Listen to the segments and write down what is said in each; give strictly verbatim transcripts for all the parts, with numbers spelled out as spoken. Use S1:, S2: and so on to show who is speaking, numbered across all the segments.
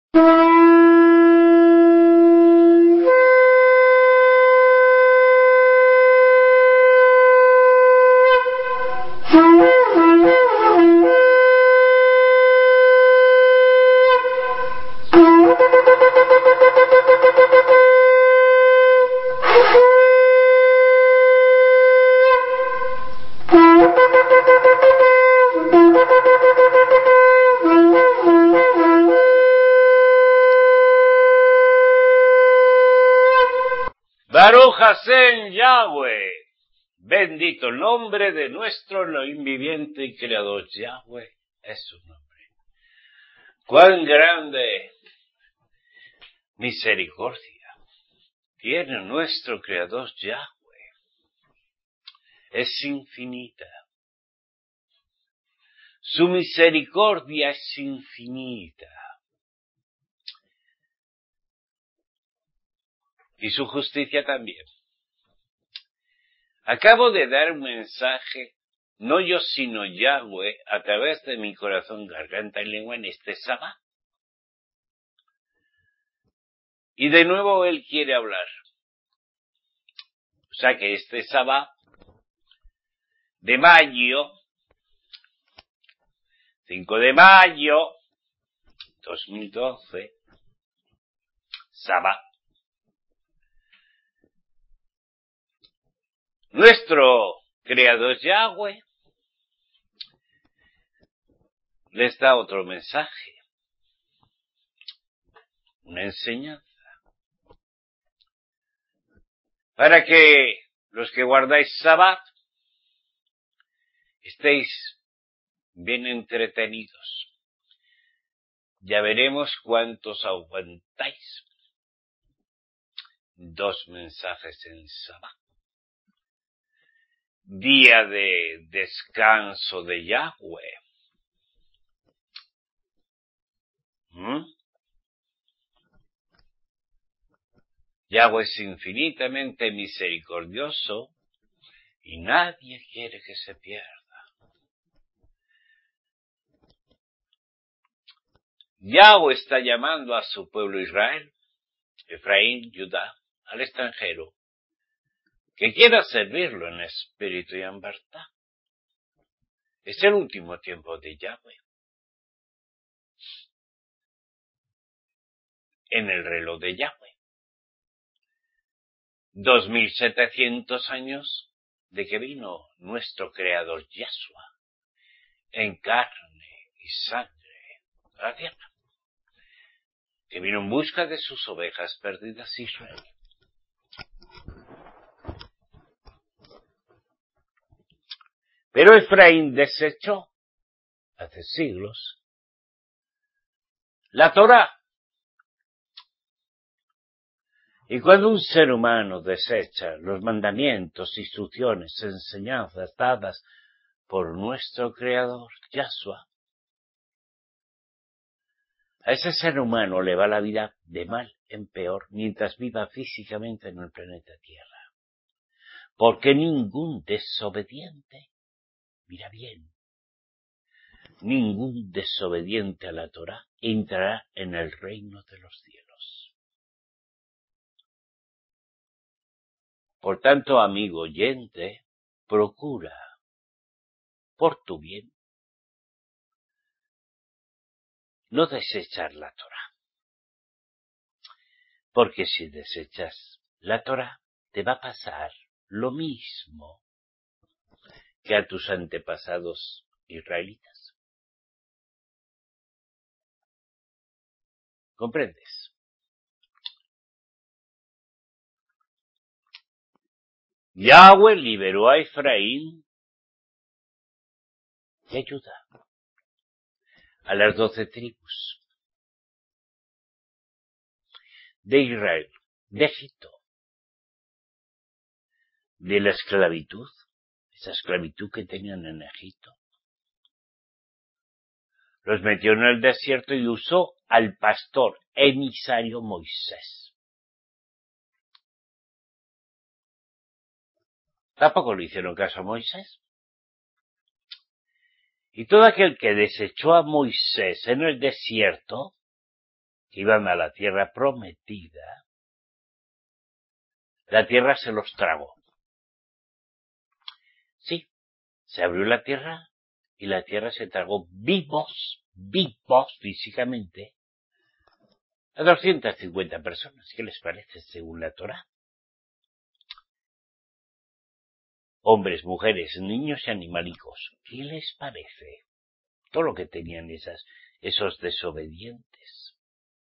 S1: Baruch Hashem Yahweh, bendito el nombre de nuestro Elohim viviente y creador. Yahweh es su nombre. Cuán grande misericordia tiene nuestro creador Yahweh. Es infinita. Su misericordia es infinita. Y su justicia también. Acabo de dar un mensaje, no yo sino Yahweh, a través de mi corazón, garganta y lengua en este Sabá. Y de nuevo Él quiere hablar. O sea que este Sabá de mayo, cinco de mayo, dos mil doce, Sabá. Nuestro creador Yahweh les da otro mensaje, una enseñanza, para que los que guardáis Sabbat estéis bien entretenidos. Ya veremos cuántos aguantáis dos mensajes en Sabbat. Día de descanso de Yahweh. ¿Mm? Yahweh es infinitamente misericordioso y nadie quiere que se pierda. Yahweh está llamando a su pueblo Israel, Efraín, Judá, al extranjero, que quiera servirlo en espíritu y en verdad. Es el último tiempo de Yahweh. En el reloj de Yahweh. Dos mil setecientos años de que vino nuestro creador Yahshua en carne y sangre a la tierra. Que vino en busca de sus ovejas perdidas Israel. Pero Efraín desechó, hace siglos, la Torá. Y cuando un ser humano desecha los mandamientos, instrucciones, enseñanzas dadas por nuestro Creador, Yahshua, a ese ser humano le va la vida de mal en peor mientras viva físicamente en el planeta Tierra. Porque ningún desobediente, mira bien, ningún desobediente a la Torá entrará en el reino de los cielos. Por tanto, amigo oyente, procura, por tu bien, no desechar la Torá. Porque si desechas la Torá, te va a pasar lo mismo que a tus antepasados israelitas. ¿Comprendes? Yahweh liberó a Efraín y ayuda a las doce tribus de Israel, de Egipto, de la esclavitud, esa esclavitud que tenían en Egipto. Los metió en el desierto y usó al pastor emisario Moisés. Tampoco le hicieron caso a Moisés. Y todo aquel que desechó a Moisés en el desierto, que iban a la tierra prometida, la tierra se los tragó. Sí, se abrió la tierra y la tierra se tragó vivos, vivos físicamente, a doscientas cincuenta personas. ¿Qué les parece según la Torá? Hombres, mujeres, niños y animalicos. ¿Qué les parece? Todo lo que tenían esas, esos desobedientes.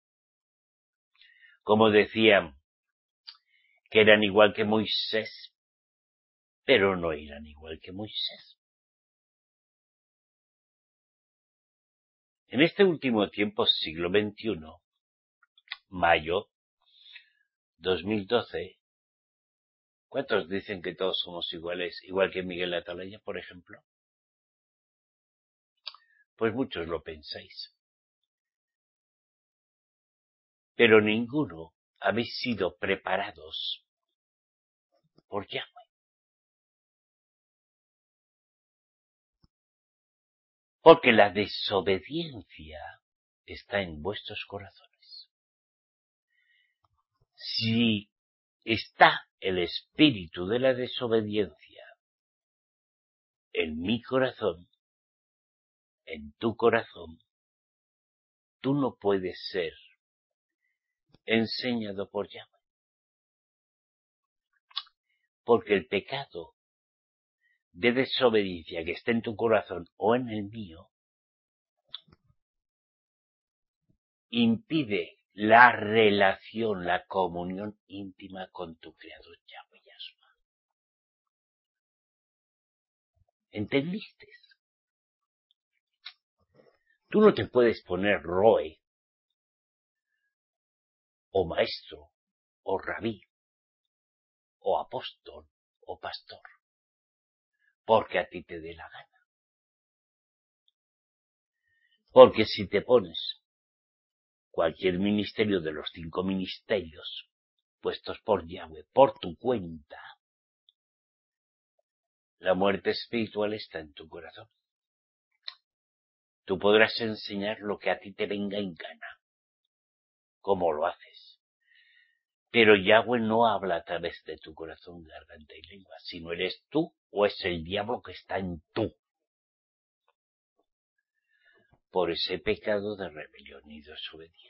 S1: Como decían que eran igual que Moisés, pero no eran igual que Moisés. En este último tiempo, siglo veintiuno, mayo dos mil doce, ¿cuántos dicen que todos somos iguales, igual que Miguel Atalaya, por ejemplo? Pues muchos lo pensáis. Pero ninguno habéis sido preparados por Yahweh. Porque la desobediencia está en vuestros corazones. Si está el espíritu de la desobediencia en mi corazón, en tu corazón, tú no puedes ser enseñado por Yahweh. Porque el pecado de desobediencia que está en tu corazón o en el mío impide la relación, la comunión íntima con tu Creador Yahweh Yahshua. ¿Entendiste? Tú no te puedes poner roe, o maestro, o rabí, o apóstol, o pastor, porque a ti te dé la gana. Porque si te pones cualquier ministerio de los cinco ministerios puestos por Yahweh por tu cuenta, la muerte espiritual está en tu corazón. Tú podrás enseñar lo que a ti te venga en gana, como lo haces. Pero Yahweh no habla a través de tu corazón, garganta y lengua, sino eres tú o es el diablo que está en tú. Por ese pecado de rebelión y desobediencia.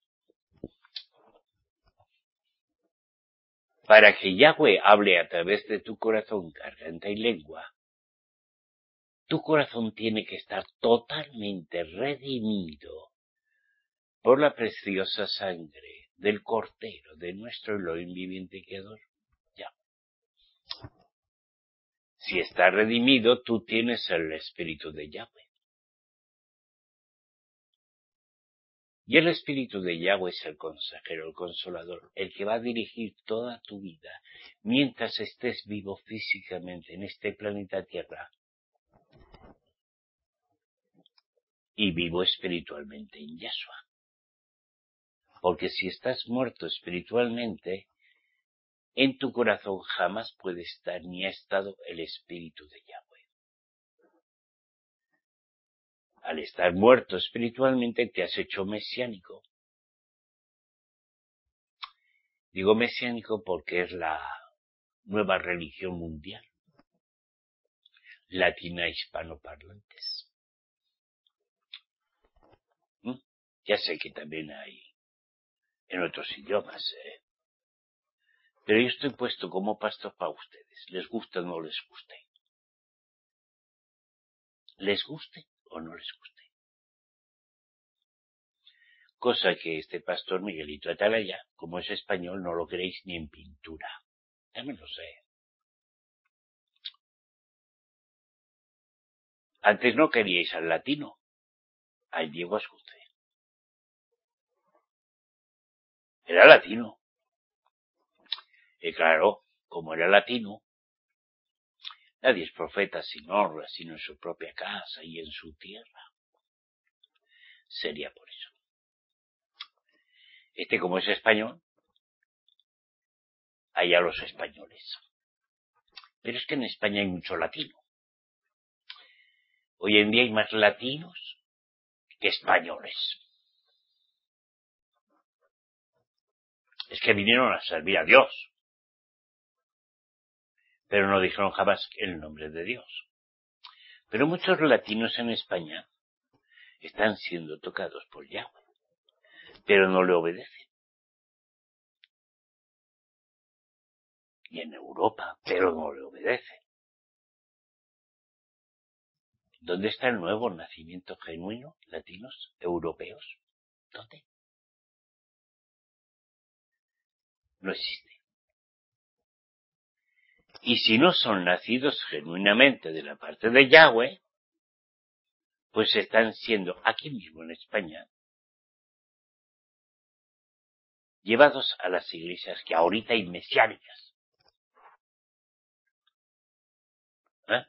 S1: Para que Yahweh hable a través de tu corazón, garganta y lengua, tu corazón tiene que estar totalmente redimido por la preciosa sangre del Cordero de nuestro Elohim viviente y creador, Yahweh. Si está redimido, tú tienes el Espíritu de Yahweh. Y el Espíritu de Yahweh es el consejero, el consolador, el que va a dirigir toda tu vida mientras estés vivo físicamente en este planeta Tierra y vivo espiritualmente en Yahshua. Porque si estás muerto espiritualmente, en tu corazón jamás puede estar ni ha estado el Espíritu de Yahweh. Al estar muerto espiritualmente te has hecho mesiánico. Digo mesiánico porque es la nueva religión mundial, latina hispanoparlantes. ¿Mm? Ya sé que también hay en otros idiomas, ¿eh? Pero yo estoy puesto como pastor para ustedes. ¿Les gusta o no les guste? ¿Les guste o no les guste? Cosa que este pastor Miguelito Atalaya, como es español, no lo queréis ni en pintura. Ya me lo sé. Antes no queríais al latino, al Diego Ascuce. Era latino. Y claro, como era latino, nadie es profeta sin honra, sino en su propia casa y en su tierra. Sería por eso. Este, como es español, allá los españoles. Pero es que en España hay mucho latino. Hoy en día hay más latinos que españoles. Es que vinieron a servir a Dios. Pero no dijeron jamás el nombre de Dios. Pero muchos latinos en España están siendo tocados por Yahweh, pero no le obedecen. Y en Europa, pero no le obedecen. ¿Dónde está el nuevo nacimiento genuino, latinos, europeos? ¿Dónde? No existe. Y si no son nacidos genuinamente de la parte de Yahweh, pues están siendo aquí mismo en España llevados a las iglesias que ahorita hay mesiánicas. ¿Eh?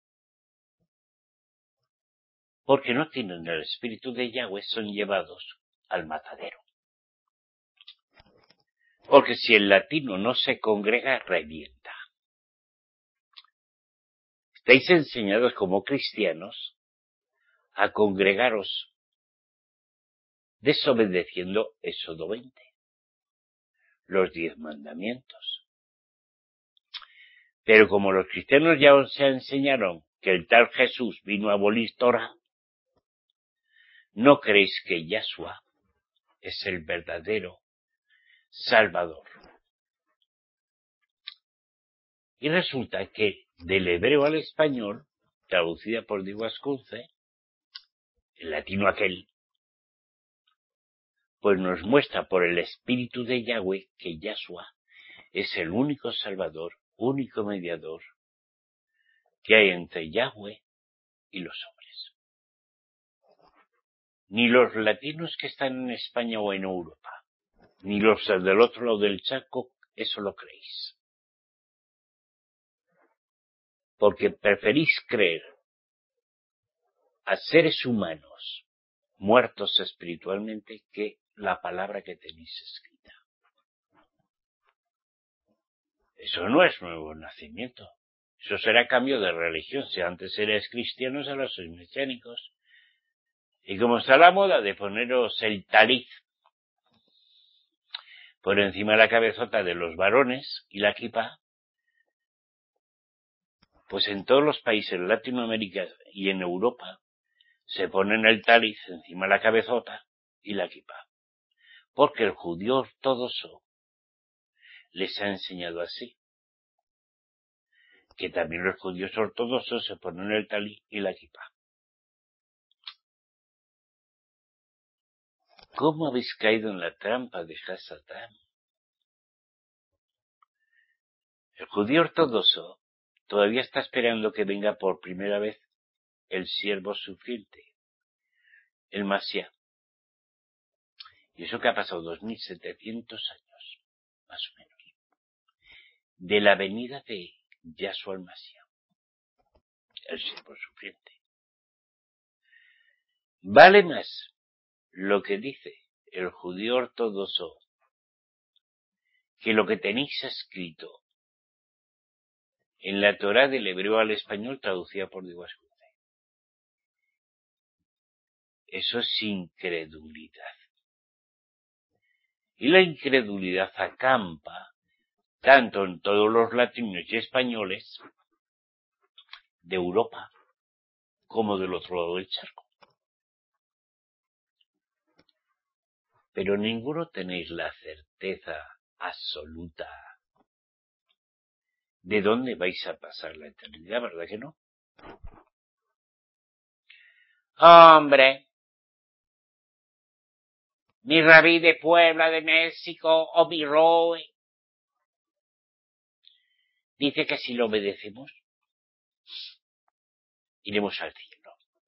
S1: Porque no tienen el espíritu de Yahweh, son llevados al matadero. Porque si el latino no se congrega, revienta. Estáis enseñados como cristianos a congregaros desobedeciendo Éxodo veinte, los diez mandamientos. Pero como los cristianos ya os enseñaron que el tal Jesús vino a abolir Torah, no creéis que Yahshua es el verdadero Salvador. Y resulta que del hebreo al español, traducida por Diego Ascunce, el latino aquel, pues nos muestra por el espíritu de Yahweh que Yahshua es el único Salvador, único mediador que hay entre Yahweh y los hombres. Ni los latinos que están en España o en Europa, ni los del otro lado del charco, eso lo creéis. Porque preferís creer a seres humanos muertos espiritualmente que la palabra que tenéis escrita. Eso no es nuevo nacimiento. Eso será cambio de religión. Si antes erais cristianos, ahora sois mesiánicos. Y como está la moda de poneros el taliz por encima de la cabezota de los varones y la kippah, pues en todos los países de Latinoamérica y en Europa se ponen el taliz encima de la cabezota y la kippah. Porque el judío ortodoxo les ha enseñado así. Que también los judíos ortodoxos se ponen el taliz y la kippah. ¿Cómo habéis caído en la trampa de Hasatán? El judío ortodoxo todavía está esperando que venga por primera vez el siervo sufriente, el Mashiach. Y eso que ha pasado dos mil setecientos años, más o menos, de la venida de Yahshua el Mashiach, el siervo sufriente. Vale más lo que dice el judío ortodoxo que lo que tenéis escrito en la Torá del hebreo al español traducida por Diego Ascunce. Eso es incredulidad. Y la incredulidad acampa tanto en todos los latinos y españoles de Europa como del otro lado del charco. Pero ninguno tenéis la certeza absoluta de dónde vais a pasar la eternidad, ¿verdad que no? Hombre, mi rabí de Puebla, de México, o mi Roe, dice que si lo obedecemos, iremos al cielo.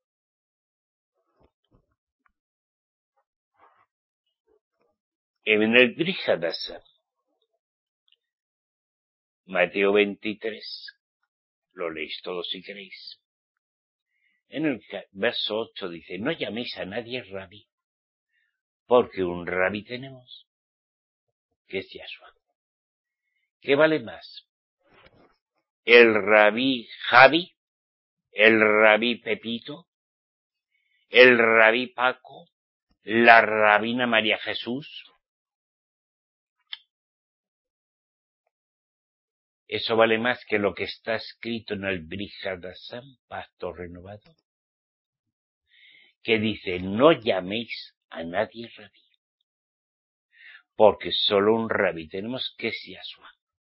S1: En el Brit Hadashah, Mateo veintitrés, lo leéis todos si queréis. En el verso ocho dice, no llaméis a nadie rabí, porque un rabí tenemos, que es Yahshua. ¿Qué vale más? ¿El rabí Javi? ¿El rabí Pepito? ¿El rabí Paco? ¿La rabina María Jesús? Eso vale más que lo que está escrito en el Brihadasam, Pacto Renovado, que dice, no llaméis a nadie rabí, porque solo un rabí tenemos, que es Yahshua.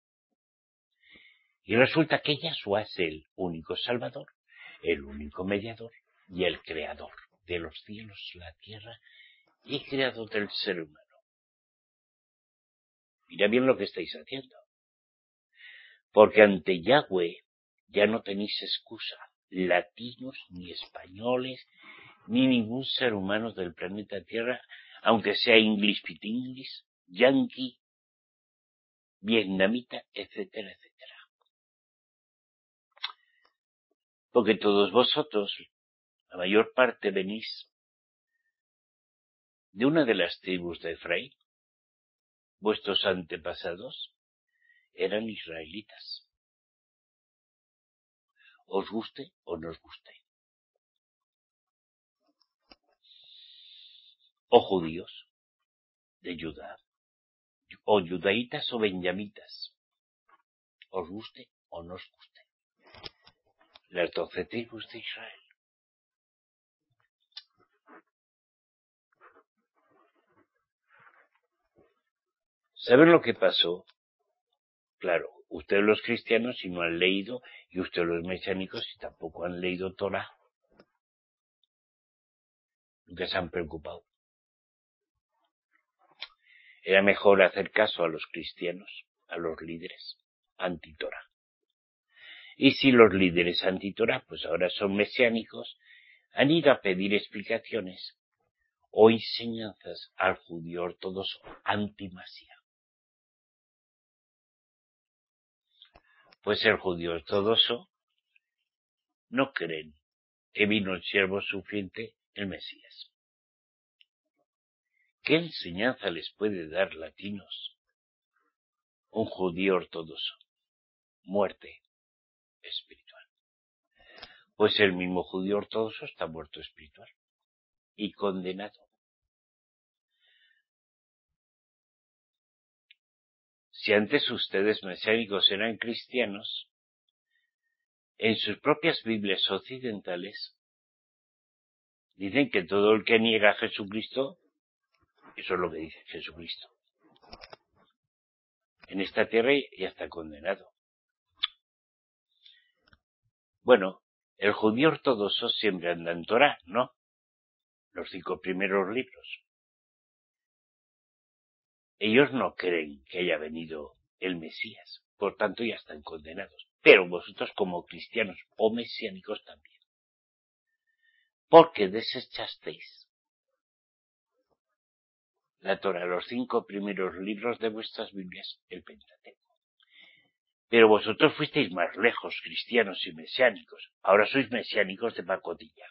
S1: Y resulta que Yahshua es el único Salvador, el único mediador y el creador de los cielos, la tierra y creador del ser humano. Mira bien lo que estáis haciendo. Porque ante Yahweh ya no tenéis excusa, latinos, ni españoles, ni ningún ser humano del planeta Tierra, aunque sea English speak English, yankee, vietnamita, etcétera, etcétera. Porque todos vosotros, la mayor parte, venís de una de las tribus de Efraín. Vuestros antepasados eran israelitas. Os guste o no os guste. O judíos de Judá, o judaítas o benjamitas. Os guste o no os guste. Las doce tribus de Israel. ¿Saben lo que pasó? Claro, ustedes los cristianos si no han leído, y ustedes los mesiánicos si tampoco han leído Torah, nunca se han preocupado. Era mejor hacer caso a los cristianos, a los líderes anti-Torah. Y si los líderes anti-Torah, pues ahora son mesiánicos, han ido a pedir explicaciones o enseñanzas al judío ortodoxo anti-Masía. Pues el judío ortodoxo no creen que vino el siervo sufriente, el Mesías. ¿Qué enseñanza les puede dar latinos un judío ortodoxo? Muerte espiritual. Pues el mismo judío ortodoxo está muerto espiritual y condenado. Si antes ustedes mesiánicos eran cristianos, en sus propias Biblias occidentales dicen que todo el que niega a Jesucristo, eso es lo que dice Jesucristo, en esta tierra ya está condenado. Bueno, el judío ortodoxo siempre anda en Torah, ¿no? Los cinco primeros libros. Ellos no creen que haya venido el Mesías, por tanto ya están condenados. Pero vosotros como cristianos o mesiánicos también. Porque desechasteis la Torah, los cinco primeros libros de vuestras Biblias, el Pentateuco. Pero vosotros fuisteis más lejos, cristianos y mesiánicos. Ahora sois mesiánicos de pacotilla.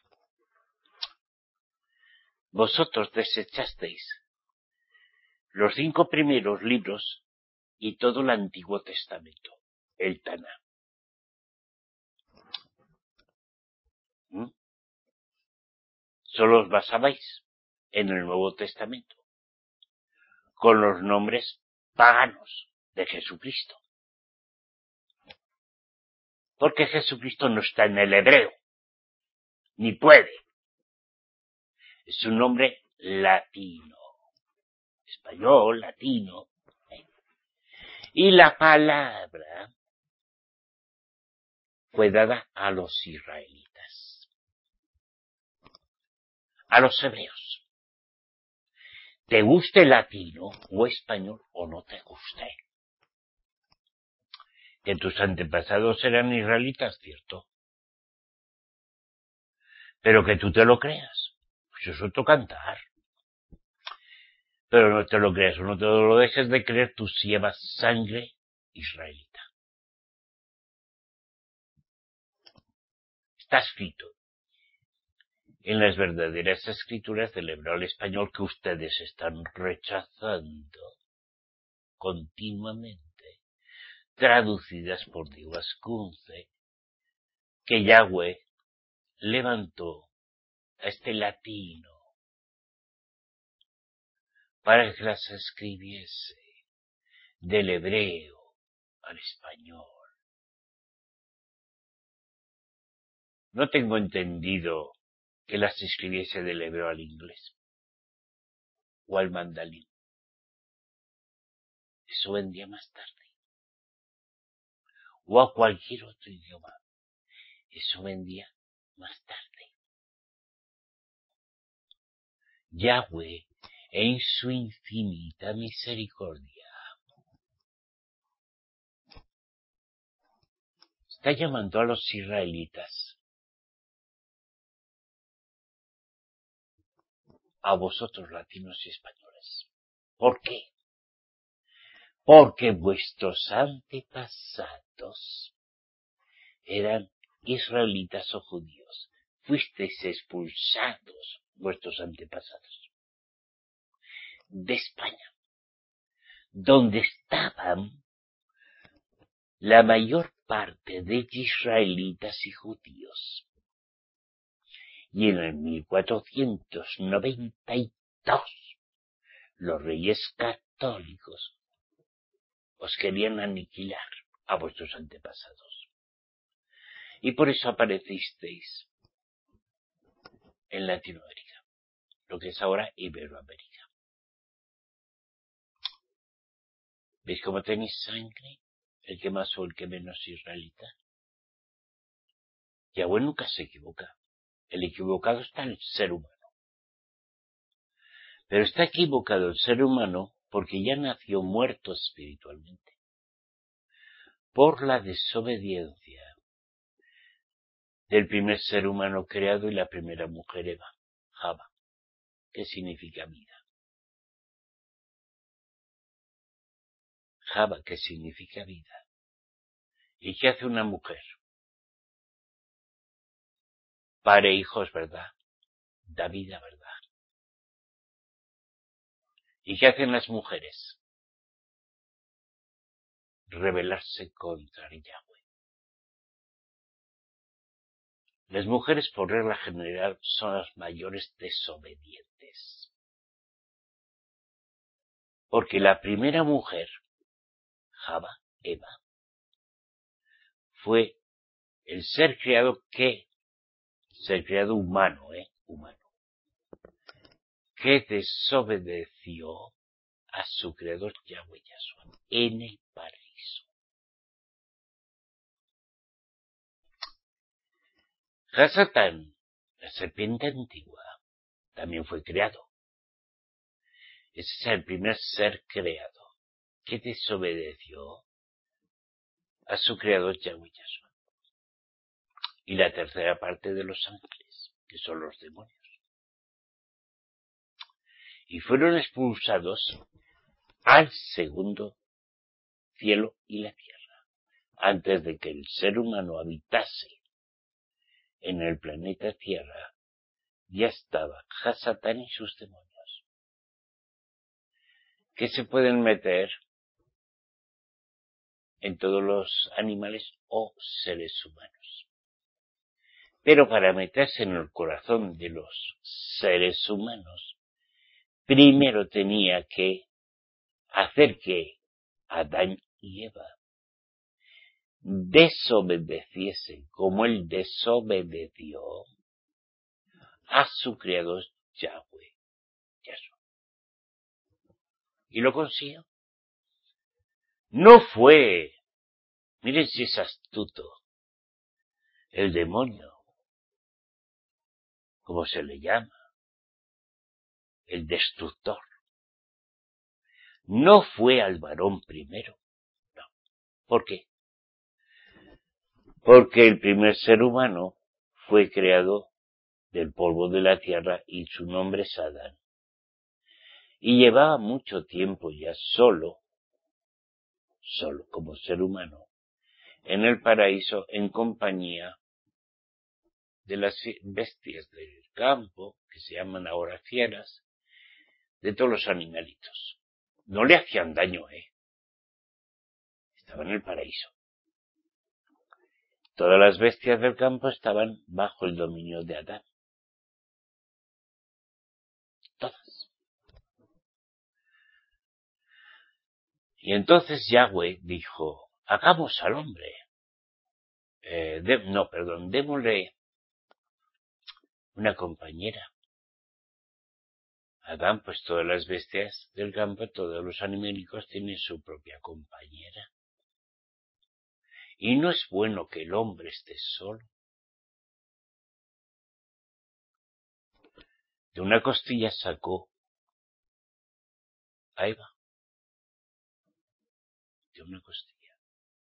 S1: Vosotros desechasteis los cinco primeros libros y todo el Antiguo Testamento, el Taná. ¿Mm? Solo os basabais en el Nuevo Testamento, con los nombres paganos de Jesucristo. Porque Jesucristo no está en el hebreo, ni puede. Es un nombre latino, español, latino. ¿eh? Y la palabra fue dada a los israelitas, a los hebreos. Te guste latino o español o no te guste. Que tus antepasados eran israelitas, cierto. Pero que tú te lo creas, pues es otro cantar. Pero no te lo creas o no te lo dejes de creer, tú sí llevas sangre israelita. Está escrito en las verdaderas escrituras del hebreo al español que ustedes están rechazando continuamente, traducidas por Dios Kunze, que Yahweh levantó a este latino para que las escribiese del hebreo al español. No tengo entendido que las escribiese del hebreo al inglés o al mandarín. Eso vendría más tarde. O a cualquier otro idioma. Eso vendría más tarde. Yahweh, en su infinita misericordia, está llamando a los israelitas, a vosotros latinos y españoles. ¿Por qué? Porque vuestros antepasados eran israelitas o judíos. Fuisteis expulsados, vuestros antepasados, de España, donde estaban la mayor parte de israelitas y judíos. Y en el mil cuatrocientos noventa y dos, los reyes católicos os querían aniquilar a vuestros antepasados. Y por eso aparecisteis en Latinoamérica, lo que es ahora Iberoamérica. ¿Veis cómo tenéis sangre? El que más o el que menos israelita. Yahweh nunca se equivoca. El equivocado está en el ser humano. Pero está equivocado el ser humano porque ya nació muerto espiritualmente. Por la desobediencia del primer ser humano creado y la primera mujer Eva, Java, que significa vida. Java, que significa vida. ¿Y qué hace una mujer? Pare hijos, ¿verdad? Da vida, ¿verdad? ¿Y qué hacen las mujeres? Rebelarse contra Yahweh. Las mujeres, por regla general, son las mayores desobedientes. Porque la primera mujer, Java, Eva, fue el ser creado que, ser creado humano, ¿eh? Humano, que desobedeció a su creador Yahweh Yahshua en el paraíso. Hasatán, la serpiente antigua, también fue creado. Ese es el primer ser creado que desobedeció a su creador Yahweh Yahshua. Y la tercera parte de los ángeles, que son los demonios. Y fueron expulsados al segundo cielo y la tierra, antes de que el ser humano habitase en el planeta Tierra. Ya estaba Hasatán y sus demonios, que se pueden meter en todos los animales o seres humanos. Pero para meterse en el corazón de los seres humanos, primero tenía que hacer que Adán y Eva desobedeciesen como él desobedeció a su creador Yahweh Yahshua. Y lo consiguió. No fue, miren si es astuto, el demonio, como se le llama, el destructor. No fue al varón primero, no. ¿Por qué? Porque el primer ser humano fue creado del polvo de la tierra y su nombre es Adán. Y llevaba mucho tiempo ya solo, solo como ser humano, en el paraíso en compañía de las bestias del campo, que se llaman ahora fieras, de todos los animalitos. No le hacían daño, ¿eh? Estaba en el paraíso. Todas las bestias del campo estaban bajo el dominio de Adán. Todas. Y entonces Yahweh dijo, hagamos al hombre. Eh, de, no, perdón, démosle una compañera. Adán, pues todas las bestias del campo, todos los animélicos tienen su propia compañera. Y no es bueno que el hombre esté solo. De una costilla sacó a Eva. De una costilla.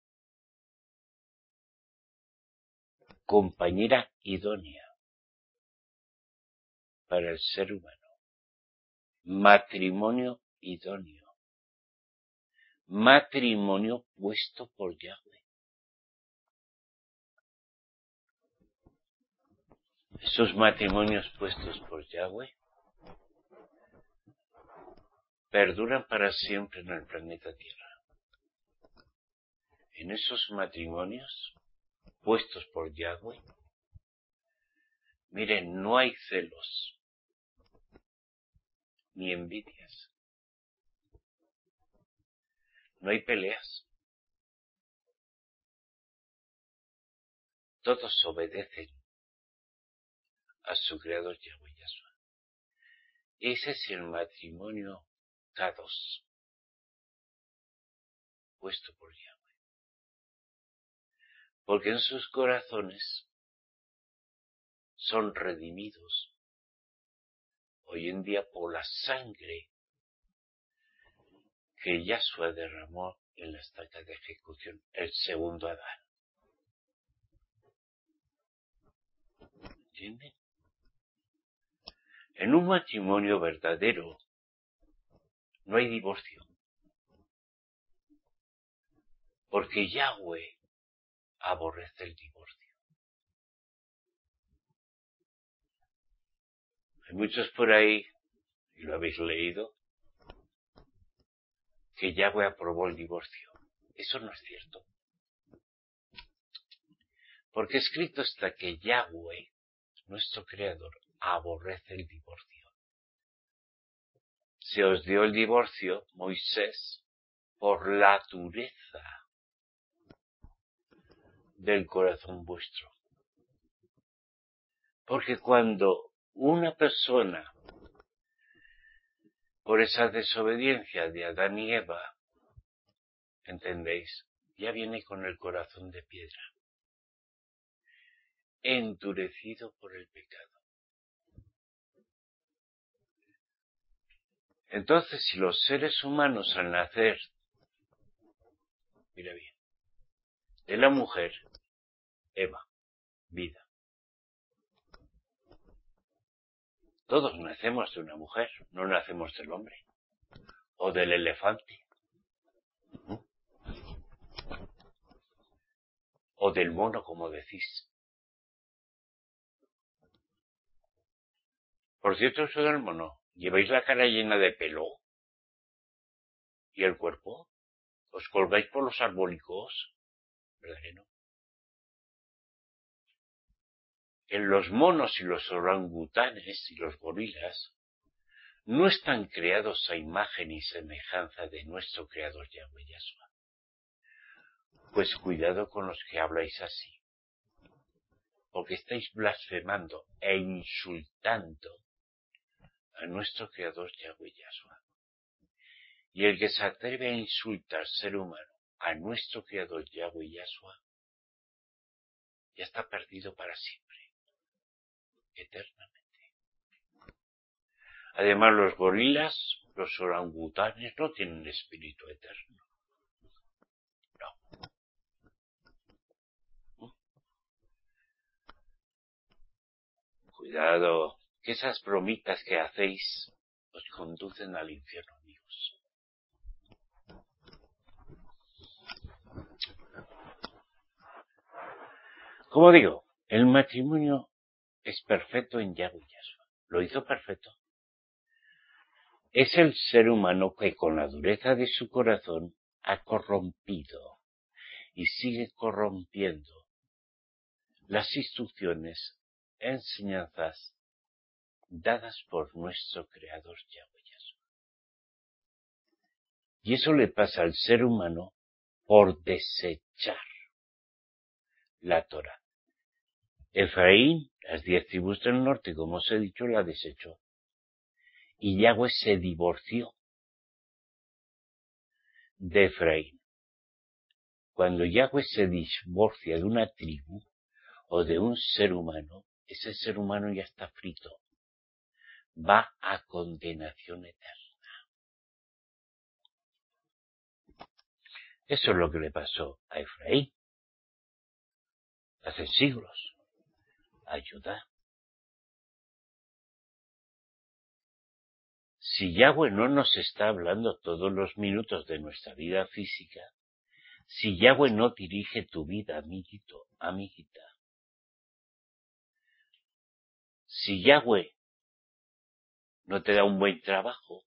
S1: Compañera idónea para el ser humano. Matrimonio idóneo. Matrimonio puesto por Yahweh. Esos matrimonios puestos por Yahweh perduran para siempre en el planeta Tierra. En esos matrimonios puestos por Yahweh, miren, no hay celos ni envidias. No hay peleas. Todos obedecen a su creador Yahweh Yahshua. Ese es el matrimonio K dos, puesto por Yahweh. Porque en sus corazones son redimidos hoy en día por la sangre que Yahshua derramó en la estaca de ejecución, el segundo Adán. ¿Entienden? En un matrimonio verdadero no hay divorcio. Porque Yahweh aborrece el divorcio. Hay muchos por ahí, y lo habéis leído, que Yahweh aprobó el divorcio. Eso no es cierto. Porque escrito está que Yahweh, nuestro Creador, aborrece el divorcio. Se os dio el divorcio, Moisés, por la dureza del corazón vuestro. Porque cuando una persona, por esa desobediencia de Adán y Eva, ¿entendéis? Ya viene con el corazón de piedra, endurecido por el pecado. Entonces, si los seres humanos al nacer, mira bien, de la mujer, Eva, vida. Todos nacemos de una mujer, no nacemos del hombre, o del elefante, o del mono, como decís. Por cierto, eso del mono, ¿lleváis la cara llena de pelo? ¿Y el cuerpo? ¿Os colgáis por los arbólicos? ¿Verdad que no? En los monos y los orangutanes y los gorilas no están creados a imagen y semejanza de nuestro Creador Yahweh Yahshua. Pues cuidado con los que habláis así, porque estáis blasfemando e insultando a nuestro Creador Yahweh Yahshua. Y el que se atreve a insultar ser humano a nuestro Creador Yahweh Yahshua, ya está perdido para siempre, eternamente. Además, los gorilas, los orangutanes, no tienen espíritu eterno. No. Cuidado, que esas bromitas que hacéis os conducen al infierno, amigos. Como digo, el matrimonio es perfecto en Yahweh Yahshua. Lo hizo perfecto. Es el ser humano que con la dureza de su corazón ha corrompido y sigue corrompiendo las instrucciones, enseñanzas dadas por nuestro Creador Yahweh Yahshua. Y eso le pasa al ser humano por desechar la Torah. Efraín Las diez tribus del norte, como os he dicho, la desechó. Y Yahweh se divorció de Efraín. Cuando Yahweh se divorcia de una tribu o de un ser humano, ese ser humano ya está frito. Va a condenación eterna. Eso es lo que le pasó a Efraín hace siglos. A Judá. Si Yahweh no nos está hablando todos los minutos de nuestra vida física, si Yahweh no dirige tu vida, amiguito, amiguita, si Yahweh no te da un buen trabajo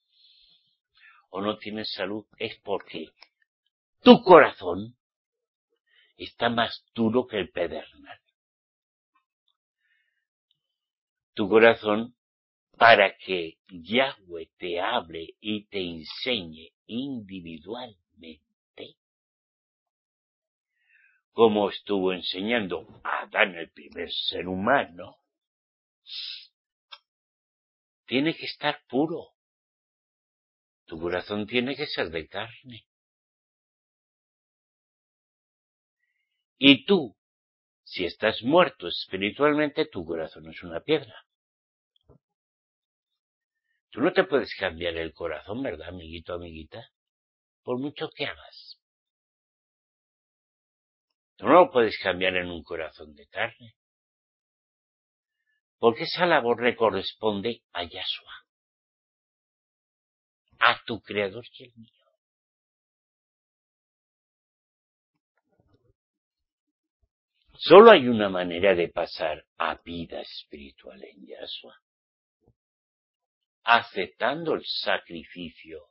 S1: o no tienes salud, es porque tu corazón está más duro que el pedernal. Tu corazón, para que Yahweh te hable y te enseñe individualmente, como estuvo enseñando a Adán, el primer ser humano, tiene que estar puro. Tu corazón tiene que ser de carne. Y tú, si estás muerto espiritualmente, tu corazón es una piedra. Tú no te puedes cambiar el corazón, ¿verdad, amiguito, amiguita? Por mucho que hagas. Tú no lo puedes cambiar en un corazón de carne. Porque esa labor le corresponde a Yahshua, a tu Creador y el mío. Solo hay una manera de pasar a vida espiritual en Yahshua, aceptando el sacrificio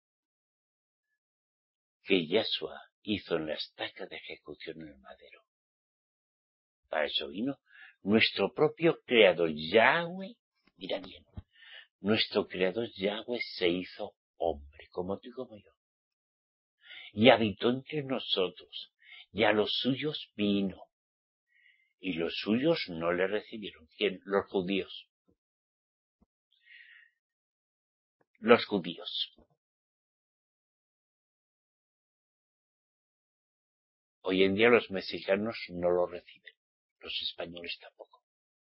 S1: que Yahshua hizo en la estaca de ejecución en el madero. Para eso vino nuestro propio Creador Yahweh. Mira bien, nuestro Creador Yahweh se hizo hombre, como tú y como yo, y habitó entre nosotros, y a los suyos vino, y los suyos no le recibieron. ¿Quién? Los judíos. Los judíos. Hoy en día los mexicanos no lo reciben, los españoles tampoco.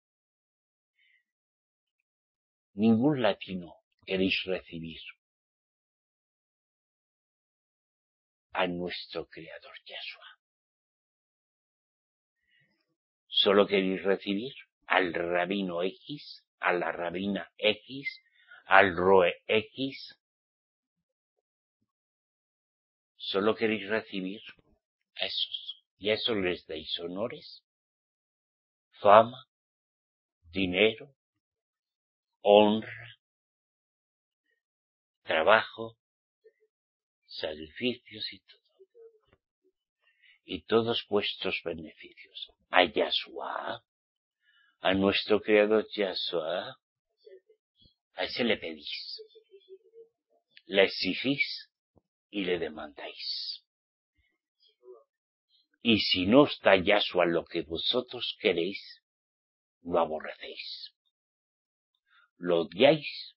S1: Ningún latino queréis recibir a nuestro Creador Yahshua. Solo queréis recibir al rabino X, a la rabina X, al roe X. Solo queréis recibir a esos. Y a esos les dais honores, fama, dinero, honra, trabajo, sacrificios y todo. Y todos vuestros beneficios. A Yahshua, a nuestro Creador Yahshua, a ese le pedís, le exigís y le demandáis. Y si no está Yahshua lo que vosotros queréis, lo aborrecéis, lo odiáis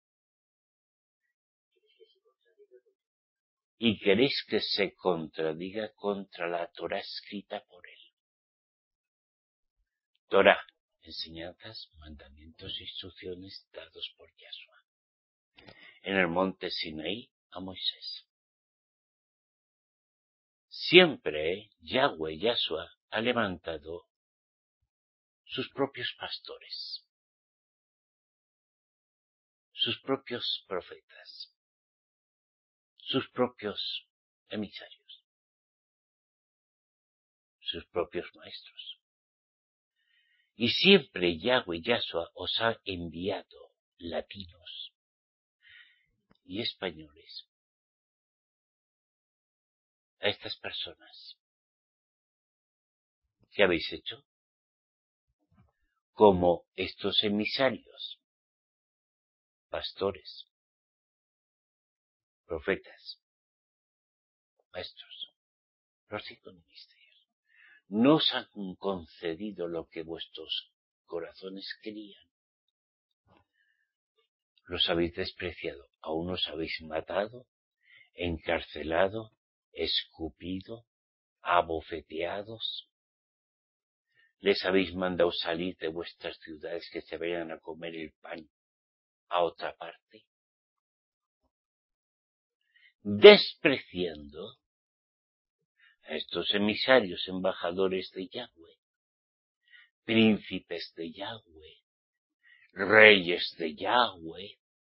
S1: y queréis que se contradiga contra la Torah escrita por él. Torah, enseñanzas, mandamientos, instrucciones dados por Yahshua en el monte Sinaí a Moisés. Siempre Yahweh, Yahshua, ha levantado sus propios pastores, sus propios profetas, sus propios emisarios, sus propios maestros. Y siempre Yahweh, Yahshua, os ha enviado latinos y españoles a estas personas. ¿Qué habéis hecho? Como estos emisarios, pastores, profetas, maestros, los cinco ministerios, no os han concedido lo que vuestros corazones querían. Los habéis despreciado, aún os habéis matado, encarcelado, escupido, abofeteados. Les habéis mandado salir de vuestras ciudades, que se vayan a comer el pan a otra parte, despreciando a estos emisarios, embajadores de Yahweh, príncipes de Yahweh, reyes de Yahweh.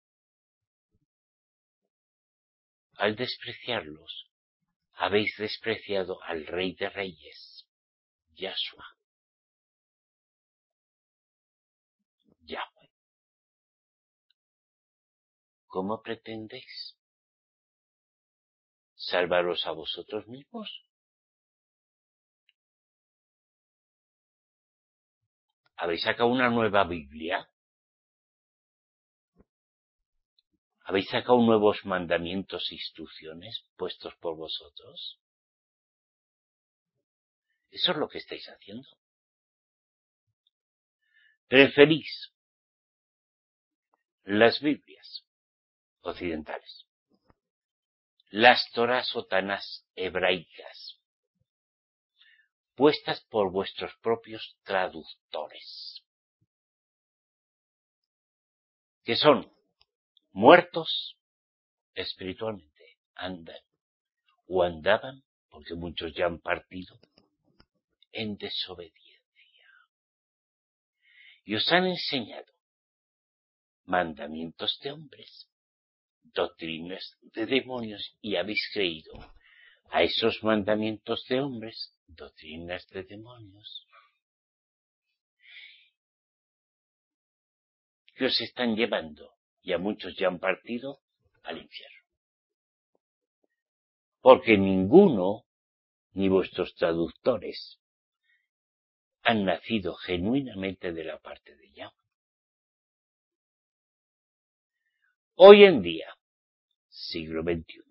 S1: Al despreciarlos, habéis despreciado al Rey de Reyes, Yahshua, Yahweh. ¿Cómo pretendéis salvaros a vosotros mismos? ¿Habéis sacado una nueva Biblia? ¿Habéis sacado nuevos mandamientos e instrucciones puestos por vosotros? Eso es lo que estáis haciendo. Preferís las Biblias occidentales, las Torás o Tanás hebraicas, puestas por vuestros propios traductores, que son muertos espiritualmente, andan o andaban, porque muchos ya han partido, en desobediencia. Y os han enseñado mandamientos de hombres, doctrinas de demonios, y habéis creído a esos mandamientos de hombres, doctrinas de demonios, que os están llevando, y a muchos ya han partido, al infierno. Porque ninguno, ni vuestros traductores, han nacido genuinamente de la parte de Yahweh. Hoy en día, siglo veintiuno,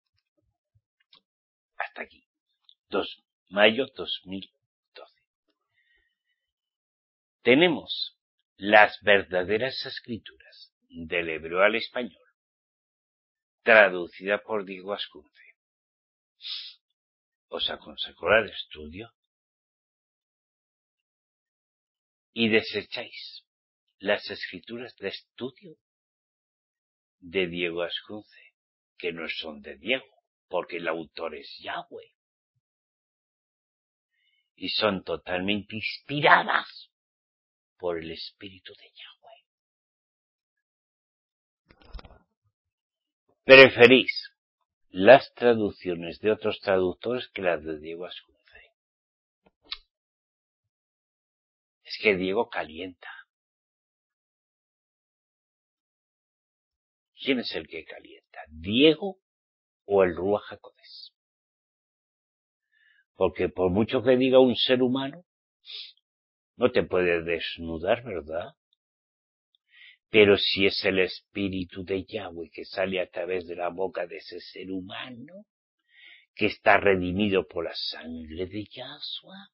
S1: hasta aquí, dos, mayo dos mil doce, tenemos las verdaderas escrituras del hebreo al español, traducida por Diego Ascunce. Os aconsejo el estudio y desecháis las escrituras de estudio de Diego Ascunce, que no son de Diego, porque el autor es Yahweh, y son totalmente inspiradas por el Espíritu de Yahweh. Preferís las traducciones de otros traductores que las de Diego Ascunce. Es que Diego calienta. ¿Quién es el que calienta? ¿Diego o el Ruach HaKodesh? Porque por mucho que diga un ser humano, no te puede desnudar, ¿verdad? Pero si es el Espíritu de Yahweh que sale a través de la boca de ese ser humano, que está redimido por la sangre de Yahshua,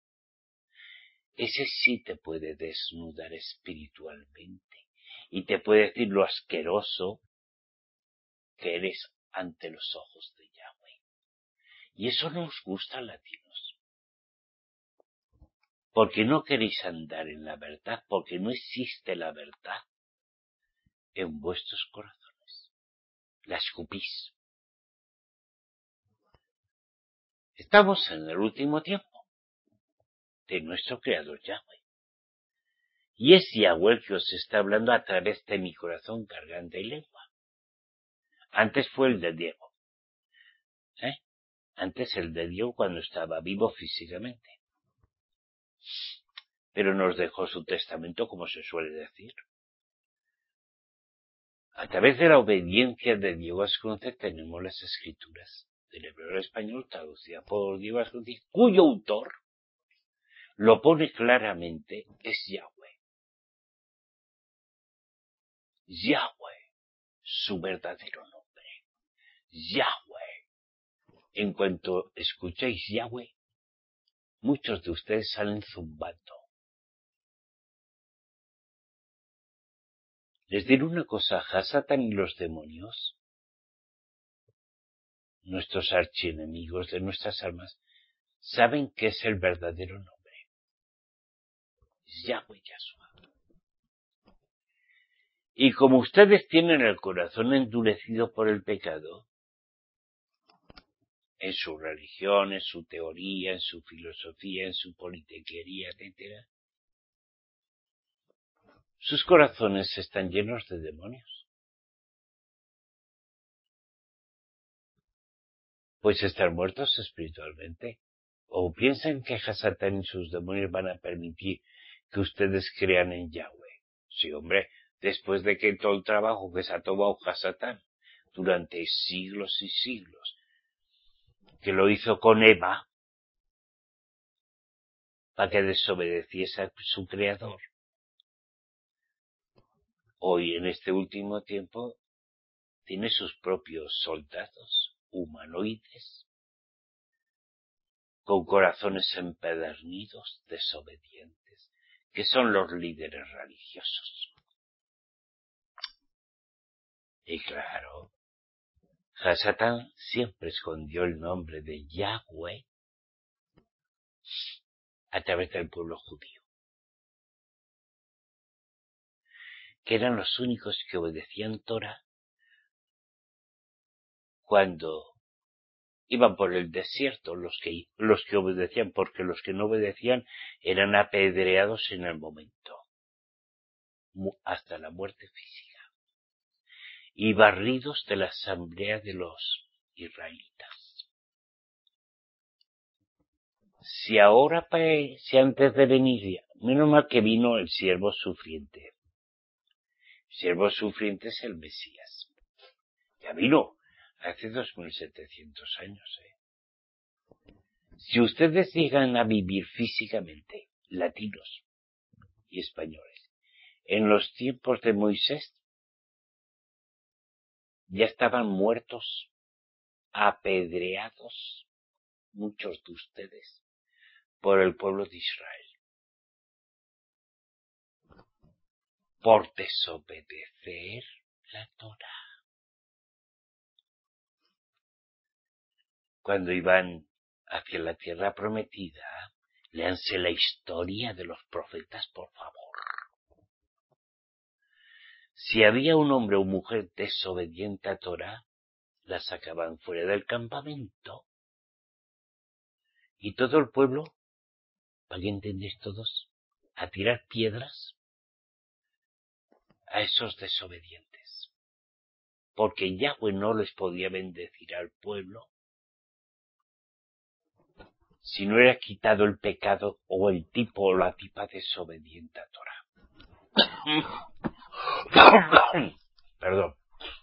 S1: ese sí te puede desnudar espiritualmente y te puede decir lo asqueroso que eres ante los ojos de Yahweh. Y eso no os gusta, latinos, porque no queréis andar en la verdad, porque no existe la verdad en vuestros corazones. La escupís. Estamos en el último tiempo de nuestro Creador Yahweh. Y es Yahweh el que os está hablando a través de mi corazón, garganta y lengua. Antes fue el de Diego. ¿Eh? Antes el de Diego cuando estaba vivo físicamente. Pero nos dejó su testamento, como se suele decir. A través de la obediencia de Diego Ascunce tenemos las escrituras del hebreo al español traducidas por Diego Ascunce, cuyo autor lo pone claramente, es Yahweh. Yahweh, su verdadero nombre. Yahweh. En cuanto escuchéis Yahweh, muchos de ustedes salen zumbando. Les diré una cosa, Hasatán y los demonios, nuestros archienemigos de nuestras almas, saben que es el verdadero nombre. Es Yahweh Yahshua. Y como ustedes tienen el corazón endurecido por el pecado, en su religión, en su teoría, en su filosofía, en su politiquería, etcétera, sus corazones están llenos de demonios. Pues están muertos espiritualmente. ¿O piensan que Hasatán y sus demonios van a permitir que ustedes crean en Yahweh? Sí, hombre, después de que todo el trabajo que se ha tomado Hasatán durante siglos y siglos, que lo hizo con Eva, para que desobedeciese a su creador, hoy en este último tiempo tiene sus propios soldados humanoides, con corazones empedernidos, desobedientes, que son los líderes religiosos. Y claro, Hasatán siempre escondió el nombre de Yahweh a través del pueblo judío, que eran los únicos que obedecían Torah cuando iban por el desierto, los que, los que obedecían, porque los que no obedecían eran apedreados en el momento, hasta la muerte física, y barridos de la asamblea de los israelitas. Si ahora, si antes de venir, menos mal que vino el siervo sufriente. El siervo sufriente es el Mesías. Ya vino hace dos mil setecientos años, ¿eh? Si ustedes llegan a vivir físicamente, latinos y españoles, en los tiempos de Moisés, ya estaban muertos, apedreados, muchos de ustedes, por el pueblo de Israel, por desobedecer la Torá. Cuando iban hacia la tierra prometida, léanse la historia de los profetas, por favor. Si había un hombre o mujer desobediente a Torá, la sacaban fuera del campamento. Y todo el pueblo, ¿para qué entendéis todos? A tirar piedras a esos desobedientes. Porque Yahweh no les podía bendecir al pueblo si no era quitado el pecado o el tipo o la tipa desobediente a Torá. Perdón.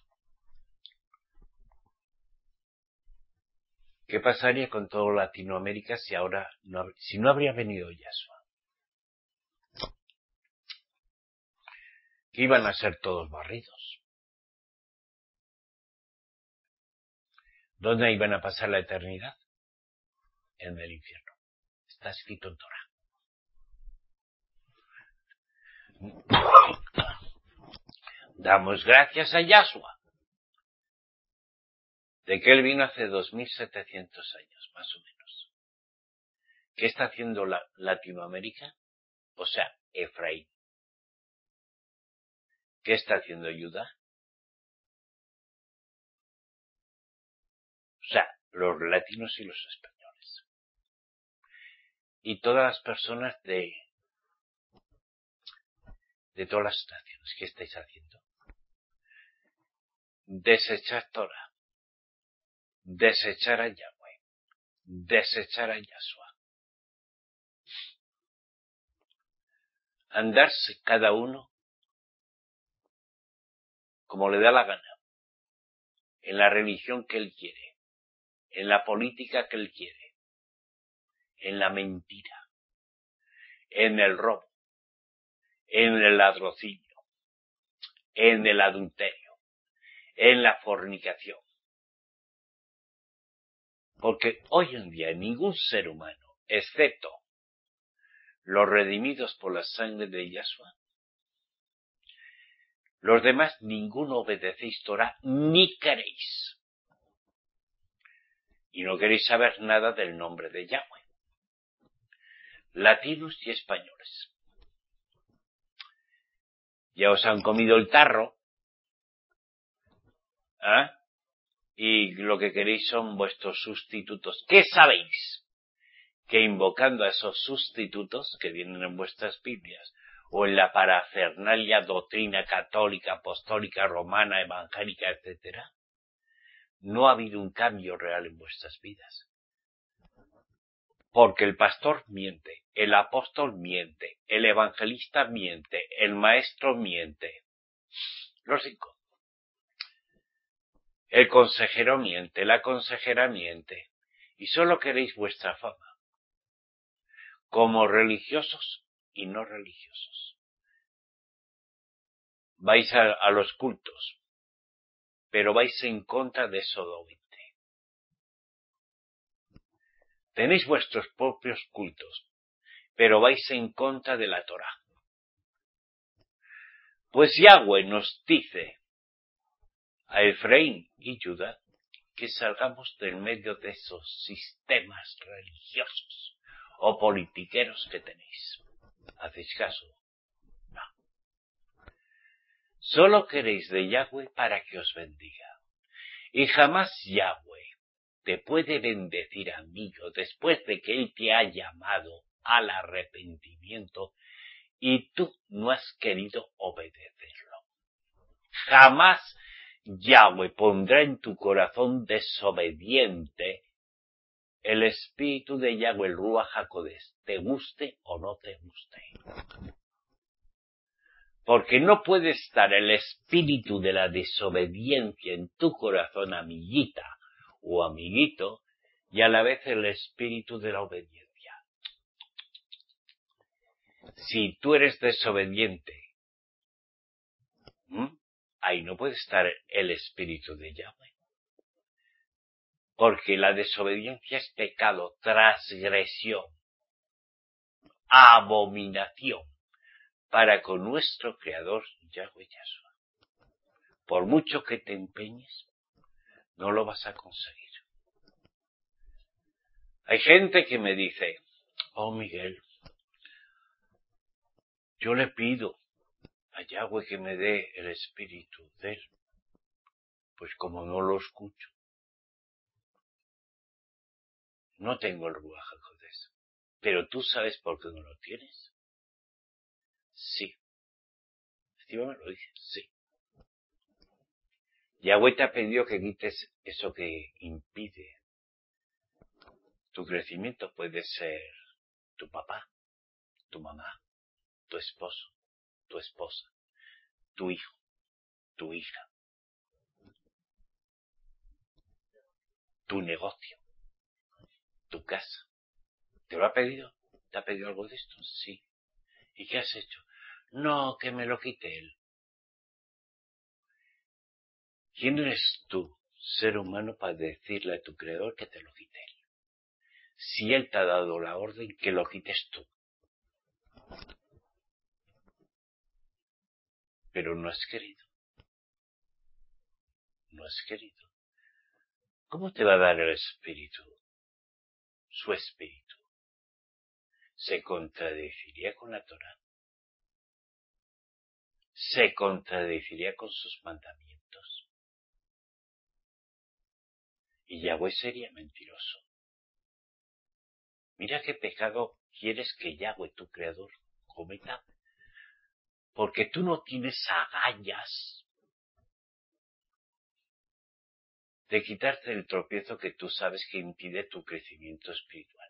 S1: ¿Qué pasaría con toda Latinoamérica si ahora no, si no habría venido Yahshua? Que iban a ser todos barridos. ¿Dónde iban a pasar la eternidad? En el infierno. Está escrito en Torá. Damos gracias a Yahshua de que él vino hace dos mil setecientos años, más o menos. ¿Qué está haciendo la Latinoamérica? O sea, Efraín. ¿Qué está haciendo Judá? O sea, los latinos y los españoles. Y todas las personas de, de todas las naciones. ¿Qué estáis haciendo? Desechar Torah. Desechar a Yahweh. Desechar a Yahshua. Andarse cada uno como le da la gana, en la religión que él quiere, en la política que él quiere, en la mentira, en el robo, en el ladrocinio, en el adulterio, en la fornicación. Porque hoy en día ningún ser humano, excepto los redimidos por la sangre de Yahshua, Los demás ninguno obedecéis Torah ni queréis. Y no queréis saber nada del nombre de Yahweh. Latinos y españoles. Ya os han comido el tarro. ¿Ah? Y lo que queréis son vuestros sustitutos. ¿Qué sabéis? Que invocando a esos sustitutos que vienen en vuestras Biblias, o en la parafernalia doctrina católica, apostólica, romana, evangélica, etcétera, no ha habido un cambio real en vuestras vidas. Porque el pastor miente, el apóstol miente, el evangelista miente, el maestro miente. Los cinco. El consejero miente, la consejera miente, y solo queréis vuestra fama, como religiosos y no religiosos. Vais a, a los cultos, pero vais en contra de Sodoma. Tenéis vuestros propios cultos, pero vais en contra de la Torá. Pues Yahweh nos dice a Efraín y Judá que salgamos del medio de esos sistemas religiosos o politiqueros que tenéis. ¿Hacéis caso? No. Solo queréis de Yahweh para que os bendiga. Y jamás Yahweh te puede bendecir, amigo, después de que Él te ha llamado al arrepentimiento y tú no has querido obedecerlo. Jamás Yahweh pondrá en tu corazón desobediente el espíritu de Yahweh, el Ruach HaKodesh, te guste o no te guste. Porque no puede estar el espíritu de la desobediencia en tu corazón, amiguita o amiguito, y a la vez el espíritu de la obediencia. Si tú eres desobediente, ¿m? ahí no puede estar el espíritu de Yahweh. Porque la desobediencia es pecado, transgresión, abominación para con nuestro Creador Yahweh Yahshua. Por mucho que te empeñes, no lo vas a conseguir. Hay gente que me dice, oh Miguel, yo le pido a Yahweh que me dé el espíritu de él. Pues como no lo escucho, no tengo el Ruach HaKodesh. Pero tú sabes por qué no lo tienes. Sí. Estima me lo dice, sí. Yahweh te ha pedido que quites eso que impide tu crecimiento. Puede ser tu papá, tu mamá, tu esposo, tu esposa, tu hijo, tu hija, tu negocio, tu casa. ¿Te lo ha pedido? ¿Te ha pedido algo de esto? Sí. ¿Y qué has hecho? No, que me lo quite él. ¿Quién eres tú, ser humano, para decirle a tu Creador que te lo quite él? Si él te ha dado la orden, que lo quites tú. Pero no has querido. No has querido. ¿Cómo te va a dar el espíritu? Su espíritu. Se contradeciría con la Torá. Se contradeciría con sus mandamientos. Y Yahweh sería mentiroso. Mira qué pecado quieres que Yahweh, tu Creador, cometa. Porque tú no tienes agallas de quitarte el tropiezo que tú sabes que impide tu crecimiento espiritual.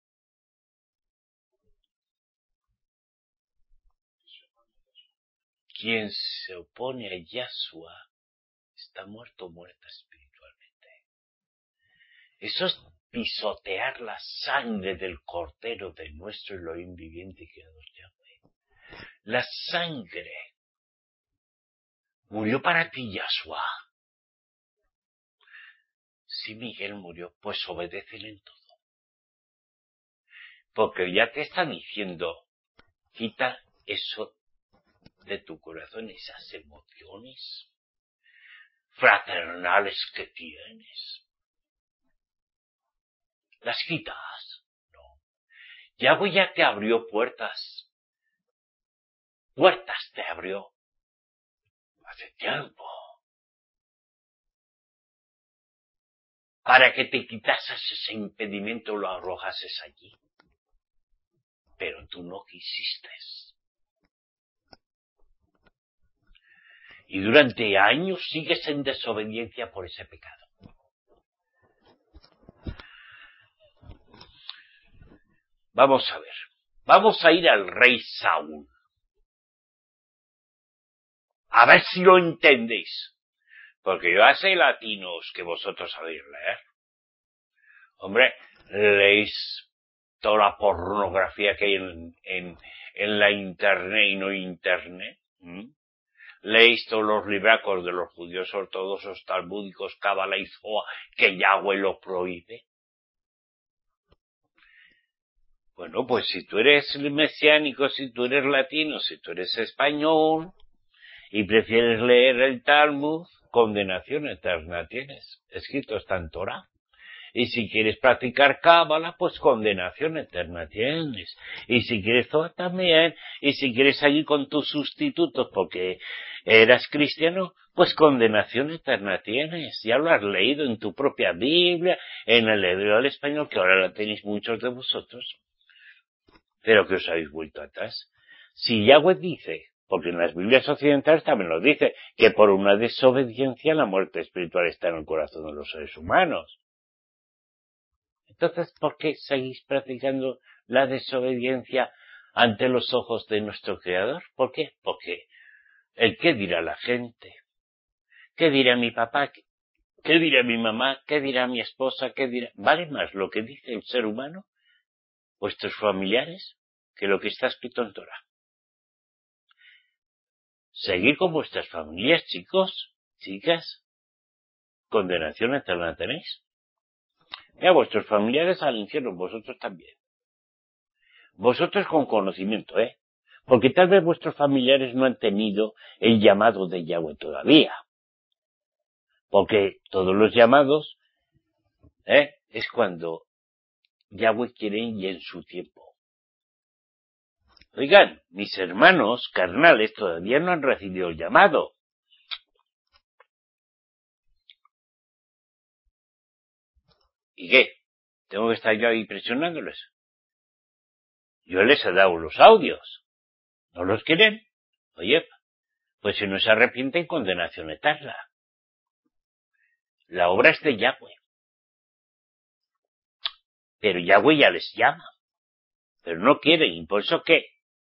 S1: Quien se opone a Yahshua está muerto o muerta espiritualmente. Eso es pisotear la sangre del Cordero de nuestro Elohim viviente y creador Yahweh. La sangre murió para ti, Yahshua. Si Miguel murió, pues obedécele en todo. Porque ya te están diciendo, quita eso de tu corazón, esas emociones fraternales que tienes, las quitas. No. Yahweh ya te abrió puertas. Puertas te abrió hace tiempo. Para que te quitases ese impedimento, lo arrojases allí. Pero tú no quisiste. Y durante años sigues en desobediencia por ese pecado. Vamos a ver. Vamos a ir al rey Saúl. A ver si lo entendéis. Porque yo sé latinos que vosotros sabéis leer. Hombre, leéis toda la pornografía que hay en, en, en la internet y no internet. ¿Mm? Leéis todos los libracos de los judíos ortodoxos, talmúdicos, cábala y zoa, que Yahweh lo prohíbe. Bueno, pues si tú eres mesiánico, si tú eres latino, si tú eres español y prefieres leer el Talmud, condenación eterna tienes. Escrito está en Torah. Y si quieres practicar cábala, pues condenación eterna tienes. Y si quieres Zohar también, y si quieres seguir con tus sustitutos porque eras cristiano, pues condenación eterna tienes. Ya lo has leído en tu propia Biblia, en el hebreo al español, que ahora la tenéis muchos de vosotros. Pero que os habéis vuelto atrás. Si Yahweh dice, porque en las Biblias occidentales también lo dice, que por una desobediencia la muerte espiritual está en el corazón de los seres humanos. Entonces, ¿por qué seguís practicando la desobediencia ante los ojos de nuestro Creador? ¿Por qué? Porque el qué dirá la gente, qué dirá mi papá, qué dirá mi mamá, qué dirá mi esposa, qué dirá... ¿Vale más lo que dice el ser humano, vuestros familiares, que lo que está escrito en Torah? Seguid con vuestras familias, chicos, chicas. Condenación eterna tenéis. Ya vuestros familiares al infierno, vosotros también. Vosotros con conocimiento, ¿eh? Porque tal vez vuestros familiares no han tenido el llamado de Yahweh todavía. Porque todos los llamados, ¿eh? Es cuando Yahweh quiere y en su tiempo. Oigan, mis hermanos carnales todavía no han recibido el llamado. ¿Y qué? ¿Tengo que estar yo ahí presionándoles? Yo les he dado los audios. ¿No los quieren? Oye, pues si no se arrepienten, condenación eterna. La obra es de Yahweh. Pero Yahweh ya les llama. Pero no quieren, ¿y por eso qué?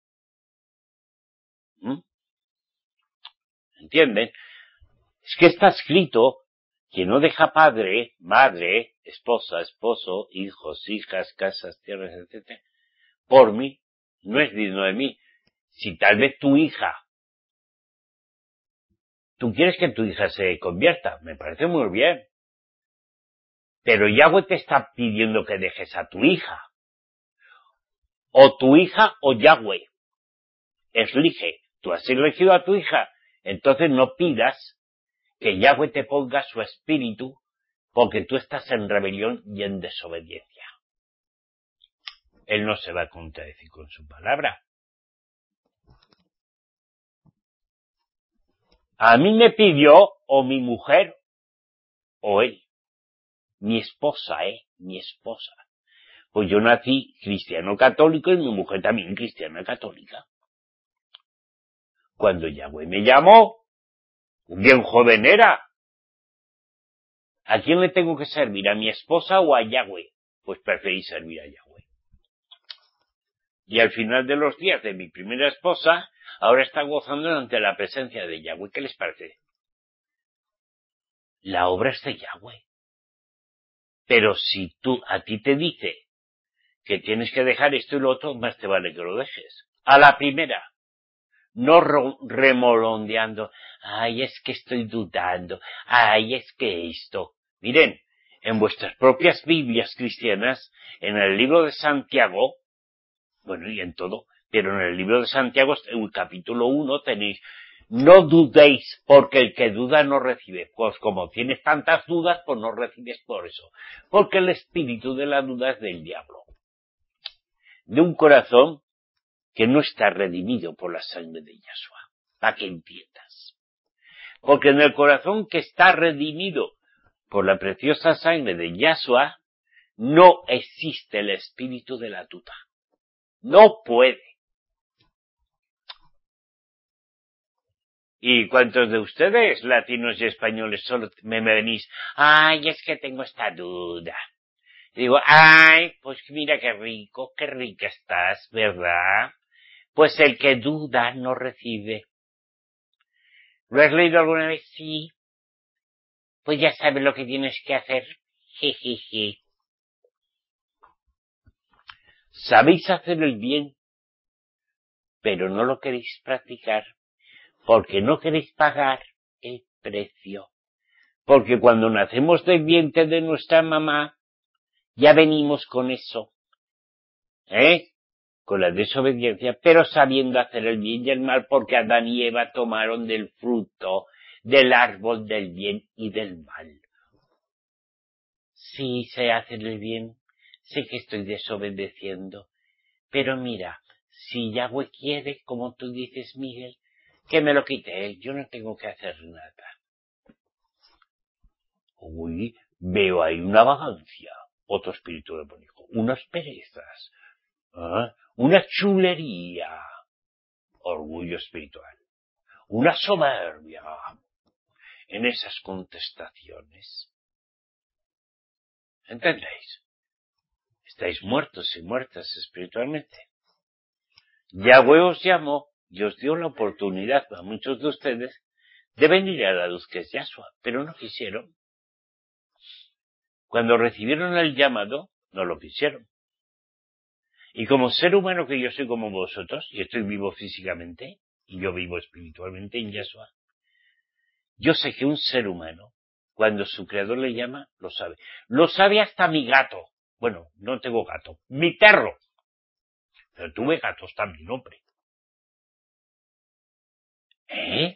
S1: ¿Mm? ¿Entienden? Es que está escrito que no deja padre, madre, esposa, esposo, hijos, hijas, casas, tierras, etcétera, por mí, no es digno de mí. Si tal vez tu hija, tú quieres que tu hija se convierta, me parece muy bien. Pero Yahweh te está pidiendo que dejes a tu hija. O tu hija o Yahweh. Elige. Tú has elegido a tu hija. Entonces no pidas que Yahweh te ponga su espíritu porque tú estás en rebelión y en desobediencia. Él no se va a contradecir con su palabra. A mí me pidió o mi mujer o él. Mi esposa, ¿eh? Mi esposa. Pues yo nací cristiano católico y mi mujer también cristiana católica. Cuando Yahweh me llamó, bien joven era. ¿A quién le tengo que servir? ¿A mi esposa o a Yahweh? Pues preferí servir a Yahweh. Y al final de los días de mi primera esposa, ahora está gozando ante la presencia de Yahweh. ¿Qué les parece? La obra es de Yahweh. Pero si tú, a ti te dice que tienes que dejar esto y lo otro, más te vale que lo dejes. A la primera. No remolondeando. Ay, es que estoy dudando. Ay, es que esto. Miren, en vuestras propias Biblias cristianas, en el libro de Santiago, bueno, y en todo, Pero en el libro de Santiago, en el capítulo uno, tenéis, no dudéis, porque el que duda no recibe. Pues como tienes tantas dudas, pues no recibes por eso. Porque el espíritu de la duda es del diablo. De un corazón que no está redimido por la sangre de Yahshua. Para que entiendas. Porque en el corazón que está redimido por la preciosa sangre de Yahshua, no existe el espíritu de la duda. No puede. ¿Y cuántos de ustedes, latinos y españoles, solo me venís? Ay, es que tengo esta duda. Digo, ay, pues mira qué rico, qué rica estás, ¿verdad? Pues el que duda no recibe. ¿Lo has leído alguna vez? Sí. Pues ya sabes lo que tienes que hacer. Jejeje. Sabéis hacer el bien, pero no lo queréis practicar, porque no queréis pagar el precio. Porque cuando nacemos del vientre de nuestra mamá, ya venimos con eso, ¿eh? Con la desobediencia, pero sabiendo hacer el bien y el mal, porque Adán y Eva tomaron del fruto del árbol del bien y del mal. Sí, sé hacer el bien, sé que estoy desobedeciendo, pero mira, si Yahweh quiere, como tú dices, Miguel, que me lo quite él, yo no tengo que hacer nada. Uy, veo ahí una vagancia, otro espíritu demoníaco, unas perezas, ¿eh? Una chulería, orgullo espiritual, una soberbia en esas contestaciones. ¿Entendéis? Estáis muertos y muertas espiritualmente. Yahweh os llamó y os dio la oportunidad a muchos de ustedes de venir a la luz que es Yahshua, pero no quisieron. Cuando recibieron el llamado, no lo quisieron. Y como ser humano que yo soy como vosotros, y estoy vivo físicamente, y yo vivo espiritualmente en Yahshua, yo sé que un ser humano, cuando su creador le llama, lo sabe. Lo sabe hasta mi gato. Bueno, no tengo gato. Mi perro. Pero tuve gatos también, hombre. ¿Eh?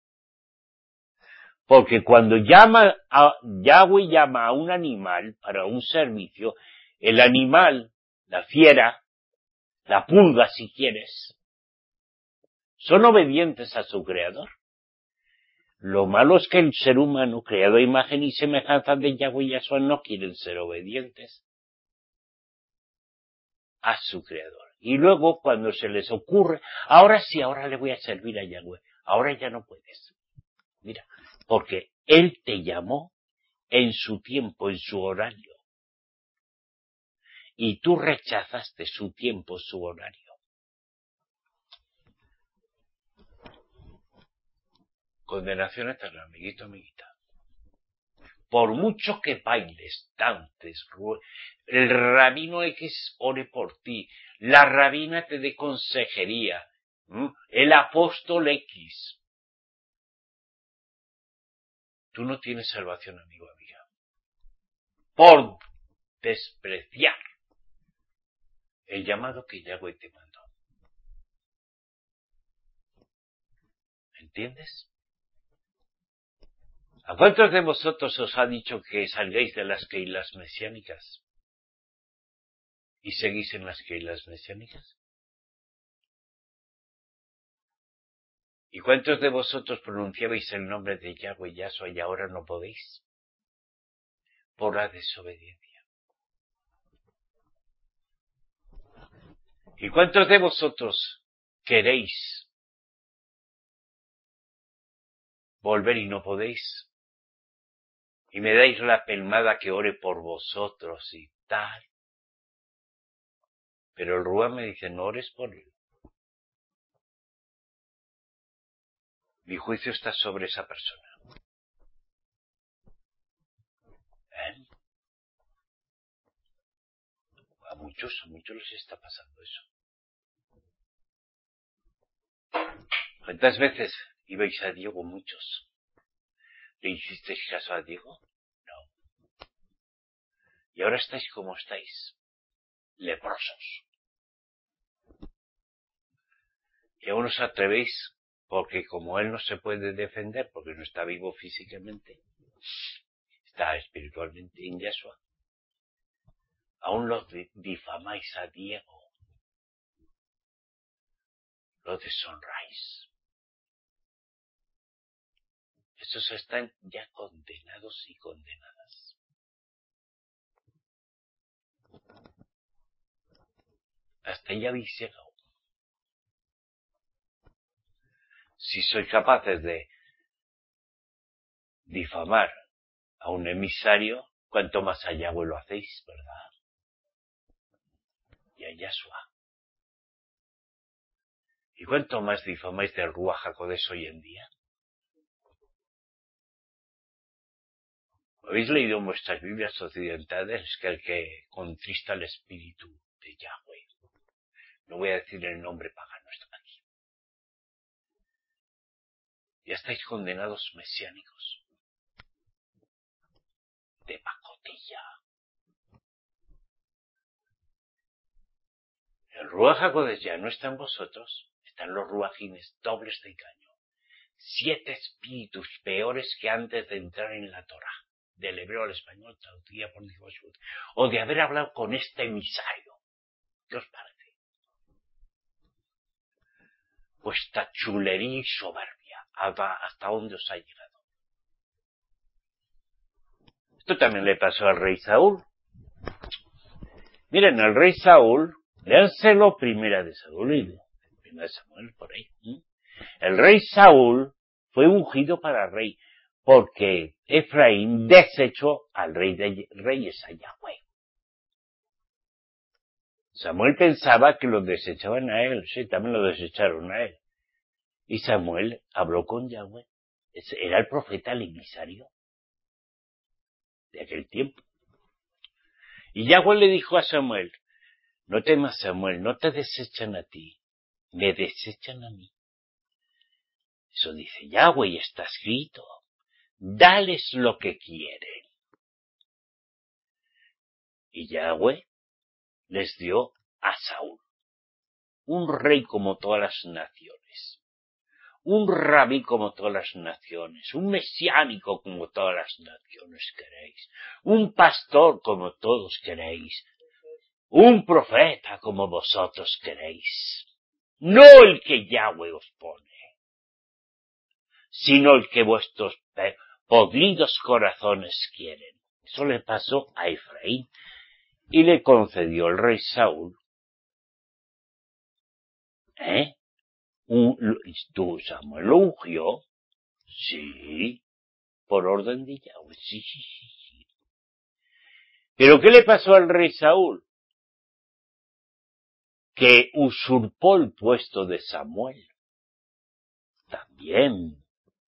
S1: Porque cuando llama a, Yahweh llama a un animal para un servicio, el animal, la fiera, la pulga si quieres, son obedientes a su creador. Lo malo es que el ser humano, creado a imagen y semejanza de Yahweh y Yahshua, no quieren ser obedientes a su creador. Y luego, cuando se les ocurre, ahora sí, ahora le voy a servir a Yahweh, ahora ya no puedes. Mira, porque Él te llamó en su tiempo, en su horario. Y tú rechazaste su tiempo, su horario. Condenación eterna, amiguito, amiguita. Por mucho que bailes, dantes, el rabino X ore por ti, la rabina te dé consejería, ¿m? El apóstol X. Tú no tienes salvación, amigo, amiga. Por despreciar el llamado que Yahweh te mandó. ¿Entiendes? ¿A cuántos de vosotros os ha dicho que salgáis de las keilas mesiánicas? ¿Y seguís en las keilas mesiánicas? ¿Y cuántos de vosotros pronunciabais el nombre de Yahweh y Yahshua y ahora no podéis? Por la desobediencia. ¿Y cuántos de vosotros queréis volver y no podéis? Y me dais la pelmada que ore por vosotros y tal. Pero el Ruá me dice, no ores por él. Mi juicio está sobre esa persona. ¿Eh? A muchos, a muchos les está pasando eso. ¿Cuántas veces ibais a Diego? Muchos. ¿Le hicisteis caso a Diego? No. Y ahora estáis como estáis. Leprosos. Y aún os atrevéis, porque como él no se puede defender, porque no está vivo físicamente, está espiritualmente en Yeshua, aún lo difamáis a Diego, lo deshonráis. Estos están ya condenados y condenadas. Hasta ahí habéis llegado. Si sois capaces de difamar a un emisario, cuanto más a Yahweh lo hacéis, ¿verdad? Y a Yahshua. ¿Y cuánto más difamáis del Ruach HaKodesh hoy en día? ¿Habéis leído en vuestras Biblias occidentales que el que contrista el espíritu de Yahweh, no voy a decir el nombre pagano, está aquí, ya estáis condenados mesiánicos, de pacotilla? El Ruach HaKodesh ya no está en vosotros, están los ruajines dobles de engaño, siete espíritus peores que antes de entrar en la Torá, del hebreo al español, traducida por Joshua, o de haber hablado con este emisario. ¿Qué os parece? Vuestra chulería y soberbia, ¿hasta dónde os ha llegado? Esto también le pasó al rey Saúl. Miren, el rey Saúl, léanselo primera de Saúl y primera de Samuel, por ahí. ¿eh? El rey Saúl fue ungido para rey, porque Efraín desechó al rey de reyes, a Yahweh. Samuel pensaba que lo desechaban a él, sí, también lo desecharon a él. Y Samuel habló con Yahweh. Era el profeta, el emisario de aquel tiempo. Y Yahweh le dijo a Samuel, no temas, Samuel, no te desechan a ti, me desechan a mí. Eso dice Yahweh y está escrito. Dales lo que quieren. Y Yahweh les dio a Saúl, un rey como todas las naciones, un rabí como todas las naciones, un mesiánico como todas las naciones queréis, un pastor como todos queréis, un profeta como vosotros queréis, no el que Yahweh os pone, sino el que vuestros podridos corazones quieren. Eso le pasó a Efraín y le concedió el rey Saúl. ¿Eh? Un, ¿Tú, Samuel, lo ungió? Sí, por orden de Yahweh, sí, sí, sí, sí. ¿Pero qué le pasó al rey Saúl? Que usurpó el puesto de Samuel. También.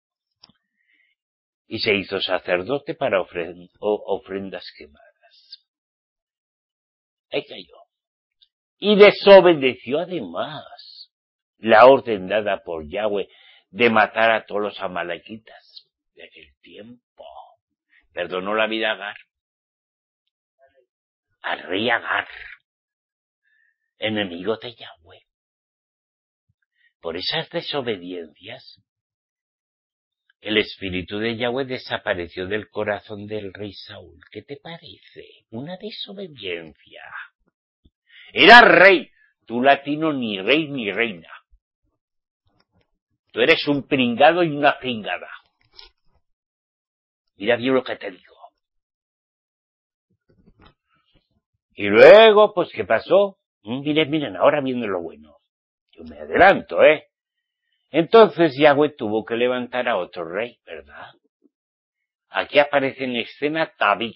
S1: Y se hizo sacerdote para ofrend- ofrendas quemadas. Ahí cayó. Y desobedeció además la orden dada por Yahweh de matar a todos los amalequitas de aquel tiempo. Perdonó la vida a Agar. Al rey Agar, enemigo de Yahweh. Por esas desobediencias, el espíritu de Yahweh desapareció del corazón del rey Saúl. ¿Qué te parece? Una desobediencia. Era rey. Tú, latino, ni rey ni reina. Tú eres un pringado y una pringada. Mira bien lo que te digo. Y luego, pues, ¿qué pasó? Miren, miren, ahora viene lo bueno. Yo me adelanto, ¿eh? Entonces Yahweh tuvo que levantar a otro rey, ¿verdad? Aquí aparece en escena David.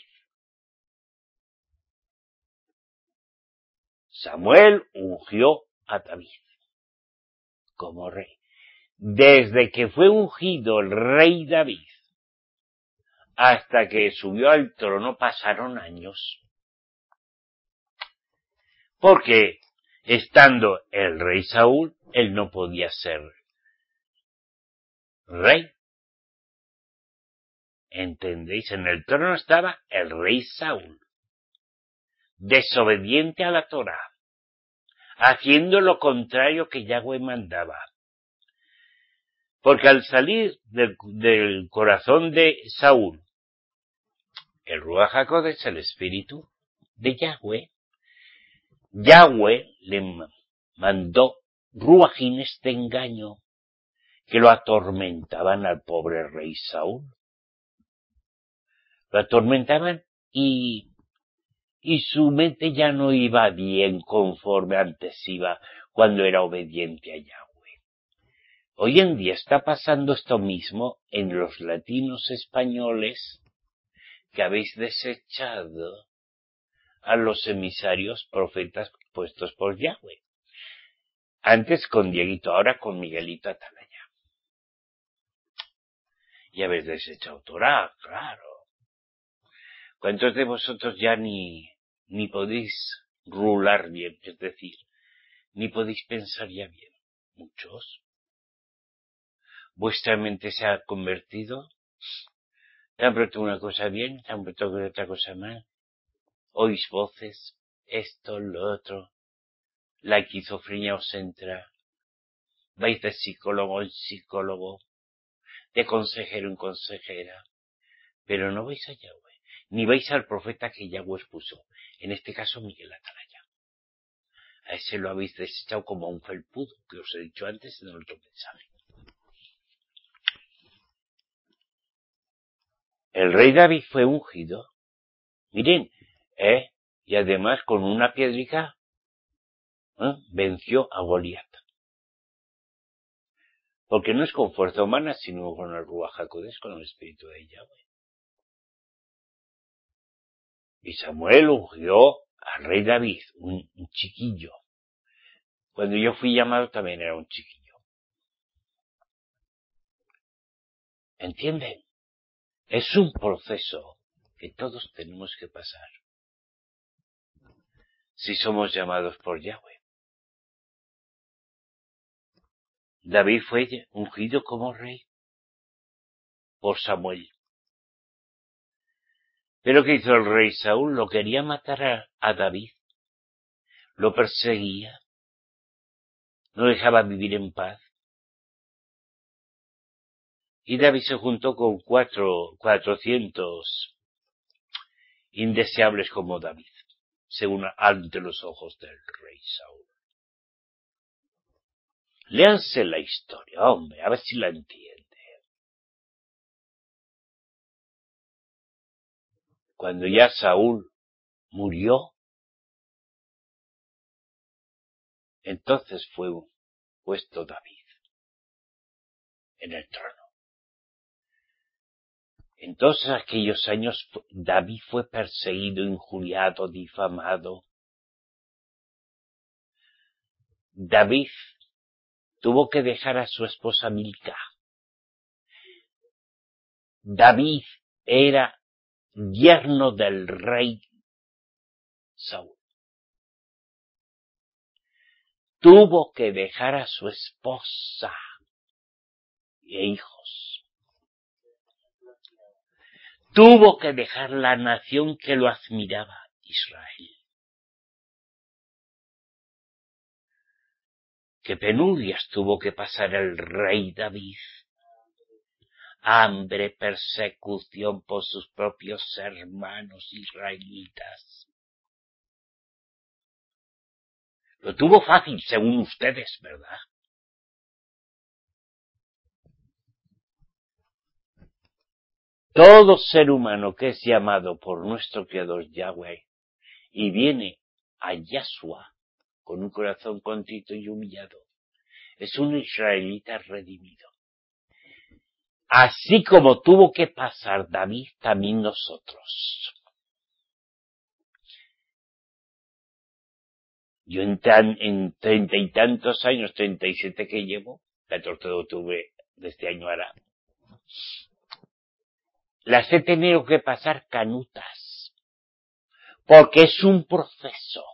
S1: Samuel ungió a David como rey. Desde que fue ungido el rey David hasta que subió al trono pasaron años. Porque estando el rey Saúl, él no podía ser rey. ¿Entendéis? En el trono estaba el rey Saúl, desobediente a la Torá, haciendo lo contrario que Yahweh mandaba. Porque al salir del, del corazón de Saúl, el Ruach HaKodesh, el espíritu de Yahweh, Yahweh le mandó ruajines de engaño que lo atormentaban al pobre rey Saúl. Lo atormentaban y, y su mente ya no iba bien conforme antes iba cuando era obediente a Yahweh. Hoy en día está pasando esto mismo en los latinos españoles que habéis desechado a los emisarios profetas puestos por Yahweh. Antes con Dieguito, ahora con Miguelito Atalaya. Y habéis desechado Torah, claro. ¿Cuántos de vosotros ya ni, ni podéis rular bien? Es decir, ni podéis pensar ya bien. Muchos. Vuestra mente se ha convertido. Te han puesto una cosa bien, te han puesto otra cosa mal. Oís voces, esto, lo otro. La esquizofrenia os entra. Vais de psicólogo en psicólogo, de consejero en consejera. Pero no vais a Yahweh, ni vais al profeta que Yahweh os puso. En este caso, Miguel Atalaya. A ese lo habéis desechado como a un felpudo, que os he dicho antes en el otro mensaje. El rey David fue ungido. Miren, ¿eh? Y además con una piedrica ¿eh? venció a Goliat. Porque no es con fuerza humana, sino con el Ruach HaKodesh, con el espíritu de Yahweh. Y Samuel ungió al rey David, un, un chiquillo. Cuando yo fui llamado también era un chiquillo. ¿Entienden? Es un proceso que todos tenemos que pasar. Si somos llamados por Yahweh. David fue ungido como rey por Samuel. Pero ¿qué hizo el rey Saúl? Lo quería matar a, a David. Lo perseguía. No dejaba vivir en paz. Y David se juntó con cuatro, cuatrocientos indeseables como David, según ante los ojos del rey Saúl. Léanse la historia, hombre, a ver si la entienden. Cuando ya Saúl murió, entonces fue puesto David en el trono. En todos aquellos años David fue perseguido, injuriado, difamado. David tuvo que dejar a su esposa Milca. David era yerno del rey Saúl. Tuvo que dejar a su esposa e hijos. Tuvo que dejar la nación que lo admiraba, Israel. Qué penurias tuvo que pasar el rey David. Hambre, persecución por sus propios hermanos israelitas. Lo tuvo fácil, según ustedes, ¿verdad? Todo ser humano que es llamado por nuestro Creador Yahweh y viene a Yahshua con un corazón contrito y humillado, es un israelita redimido. Así como tuvo que pasar David, también nosotros. Yo en, tan, en treinta y tantos años, treinta y siete que llevo, catorce de octubre de este año hará, las he tenido que pasar canutas, porque es un proceso.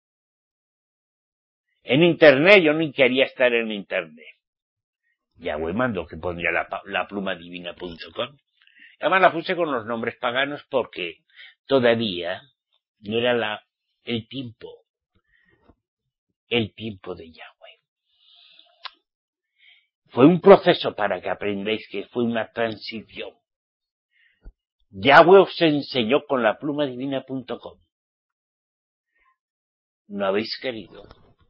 S1: En internet yo ni quería estar en internet. Yahweh mandó que pondría la, la pluma divina punto com. Además la puse con los nombres paganos porque todavía no era la, el tiempo, el tiempo de Yahweh. Fue un proceso para que aprendáis que fue una transición. Yahweh os enseñó con la pluma divina punto com. No habéis querido.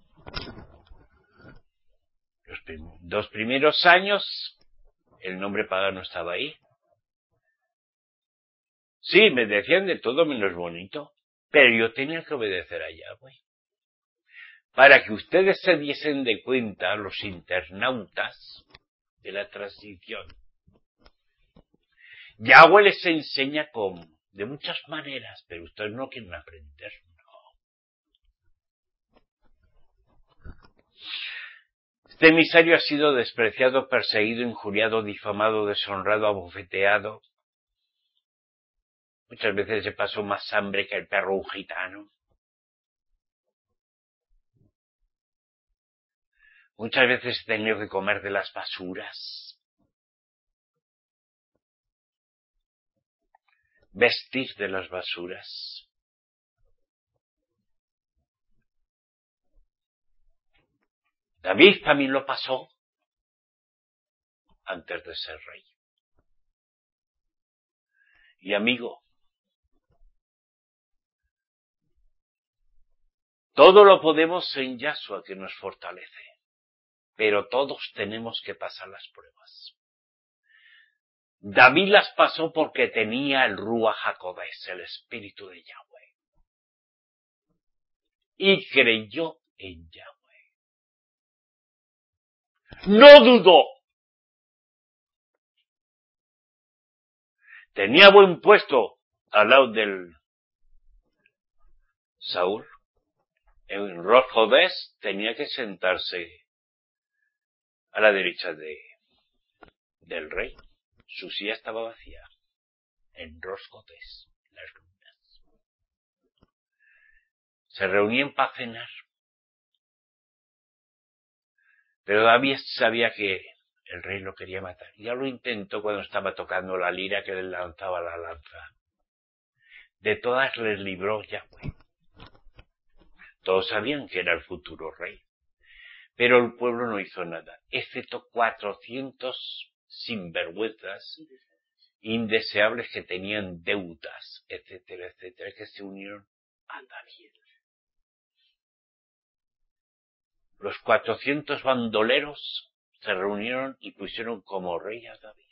S1: Los prim- dos primeros años, el nombre pagano estaba ahí. Sí, me decían de todo menos bonito, pero yo tenía que obedecer a Yahweh. Para que ustedes se diesen de cuenta, los internautas, de la transición. Yahweh les enseña cómo, de muchas maneras, pero ustedes no quieren aprender. Este emisario ha sido despreciado, perseguido, injuriado, difamado, deshonrado, abofeteado. Muchas veces se pasó más hambre que el perro un gitano. Muchas veces he tenido que comer de las basuras. Vestir de las basuras. David también lo pasó antes de ser rey. Y amigo, todo lo podemos en Yahshua que nos fortalece, pero todos tenemos que pasar las pruebas. David las pasó porque tenía el Ruach HaKodesh, el Espíritu de Yahweh, y creyó en Yahweh. No dudó. Tenía buen puesto al lado del Saúl. En Rosh Hodesh tenía que sentarse a la derecha de, del rey. Su silla estaba vacía. En Rosh Hodesh, las ruinas. Se reunían para cenar. Pero David sabía que el rey lo quería matar. Ya lo intentó cuando estaba tocando la lira que le lanzaba la lanza. De todas les libró Yahweh. Todos sabían que era el futuro rey. Pero el pueblo no hizo nada, excepto cuatrocientos sinvergüenzas indeseables que tenían deudas, etcétera, etcétera, que se unieron a David. Los cuatrocientos bandoleros se reunieron y pusieron como rey a David.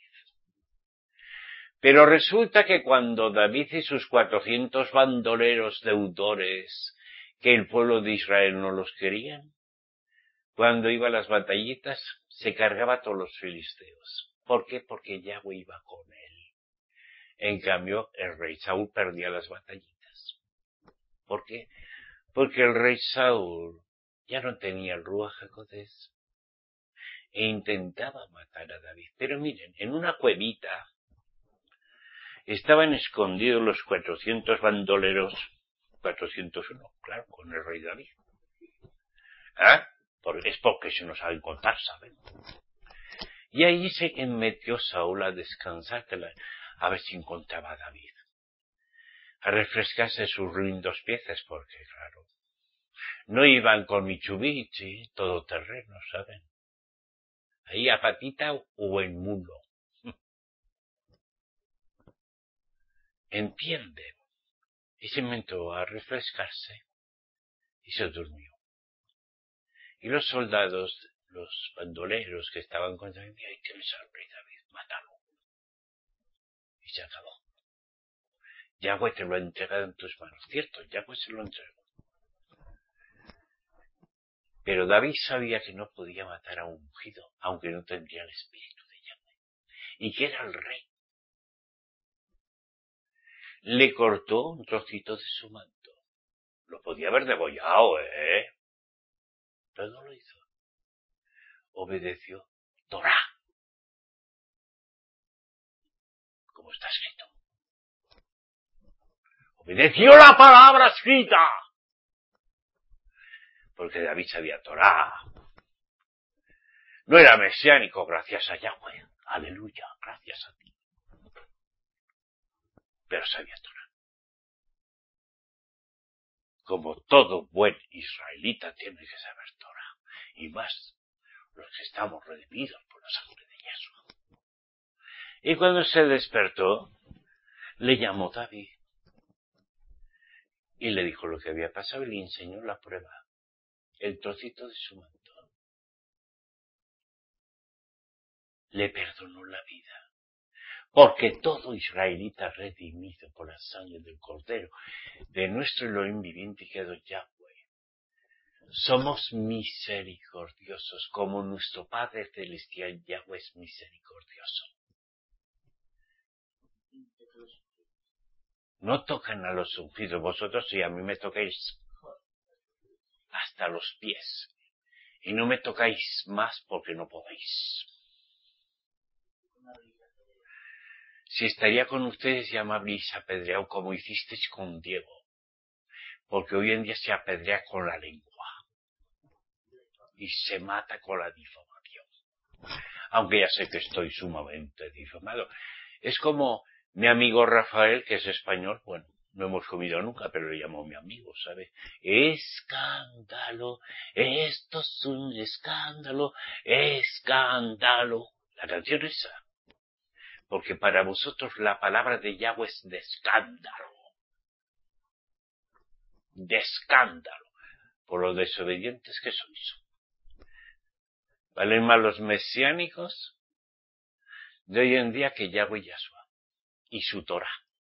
S1: Pero resulta que cuando David y sus cuatrocientos bandoleros deudores, que el pueblo de Israel no los querían, cuando iba a las batallitas, se cargaba a todos los filisteos. ¿Por qué? Porque Yahweh iba con él. En cambio, el rey Saúl perdía las batallitas. ¿Por qué? Porque el rey Saúl ya no tenía el Ruach HaKodesh e intentaba matar a David. Pero miren, en una cuevita estaban escondidos los cuatrocientos bandoleros, cuatrocientos uno, claro, con el rey David. ¿Ah? Porque es porque se nos saben contar, ¿saben? Y ahí se metió Saúl a descansar, a ver si encontraba a David. A refrescarse sus ruindos piezas, porque claro, no iban con Mitsubishi, todoterreno, ¿saben? Ahí a patita o en mulo. ¿Entienden? Y se metió a refrescarse y se durmió. Y los soldados, los bandoleros que estaban contra él, ay, que me salve David, mátalo. Y se acabó. Yahweh te lo ha entregado en tus manos. Cierto, Yahweh se lo entregó. Pero David sabía que no podía matar a un ungido, aunque no tendría el espíritu de Yahweh. Y que era el rey. Le cortó un trocito de su manto. Lo podía haber degollado, ¿eh? Pero no lo hizo. Obedeció Torah, como está escrito. Obedeció la palabra escrita. Porque David sabía Torah. No era mesiánico, gracias a Yahweh. Aleluya, gracias a ti. Pero sabía Torah. Como todo buen israelita tiene que saber Torah. Y más los que estamos redimidos por la sangre de Yahshua. Y cuando se despertó, le llamó David y le dijo lo que había pasado y le enseñó la prueba, el trocito de su manto. Le perdonó la vida, porque todo israelita redimido por la sangre del Cordero de nuestro Elohim viviente y quedó Yahweh. Somos misericordiosos, como nuestro Padre Celestial Yahweh es misericordioso. No tocan a los ungidos, vosotros y a mí me tocáis hasta los pies, y no me tocáis más porque no podéis. Si estaría con ustedes ya me habríais apedreado como hicisteis con Diego, porque hoy en día se apedrea con la lengua y se mata con la difamación. Aunque ya sé que estoy sumamente difamado. Es como mi amigo Rafael, que es español, bueno, no hemos comido nunca, pero le llamo mi amigo, ¿sabe? Escándalo, esto es un escándalo, escándalo. La canción es esa. Porque para vosotros la palabra de Yahweh es de escándalo. De escándalo. Por lo desobedientes que sois. Valen más los mesiánicos de hoy en día que Yahweh y Yahshua. Y su Torah.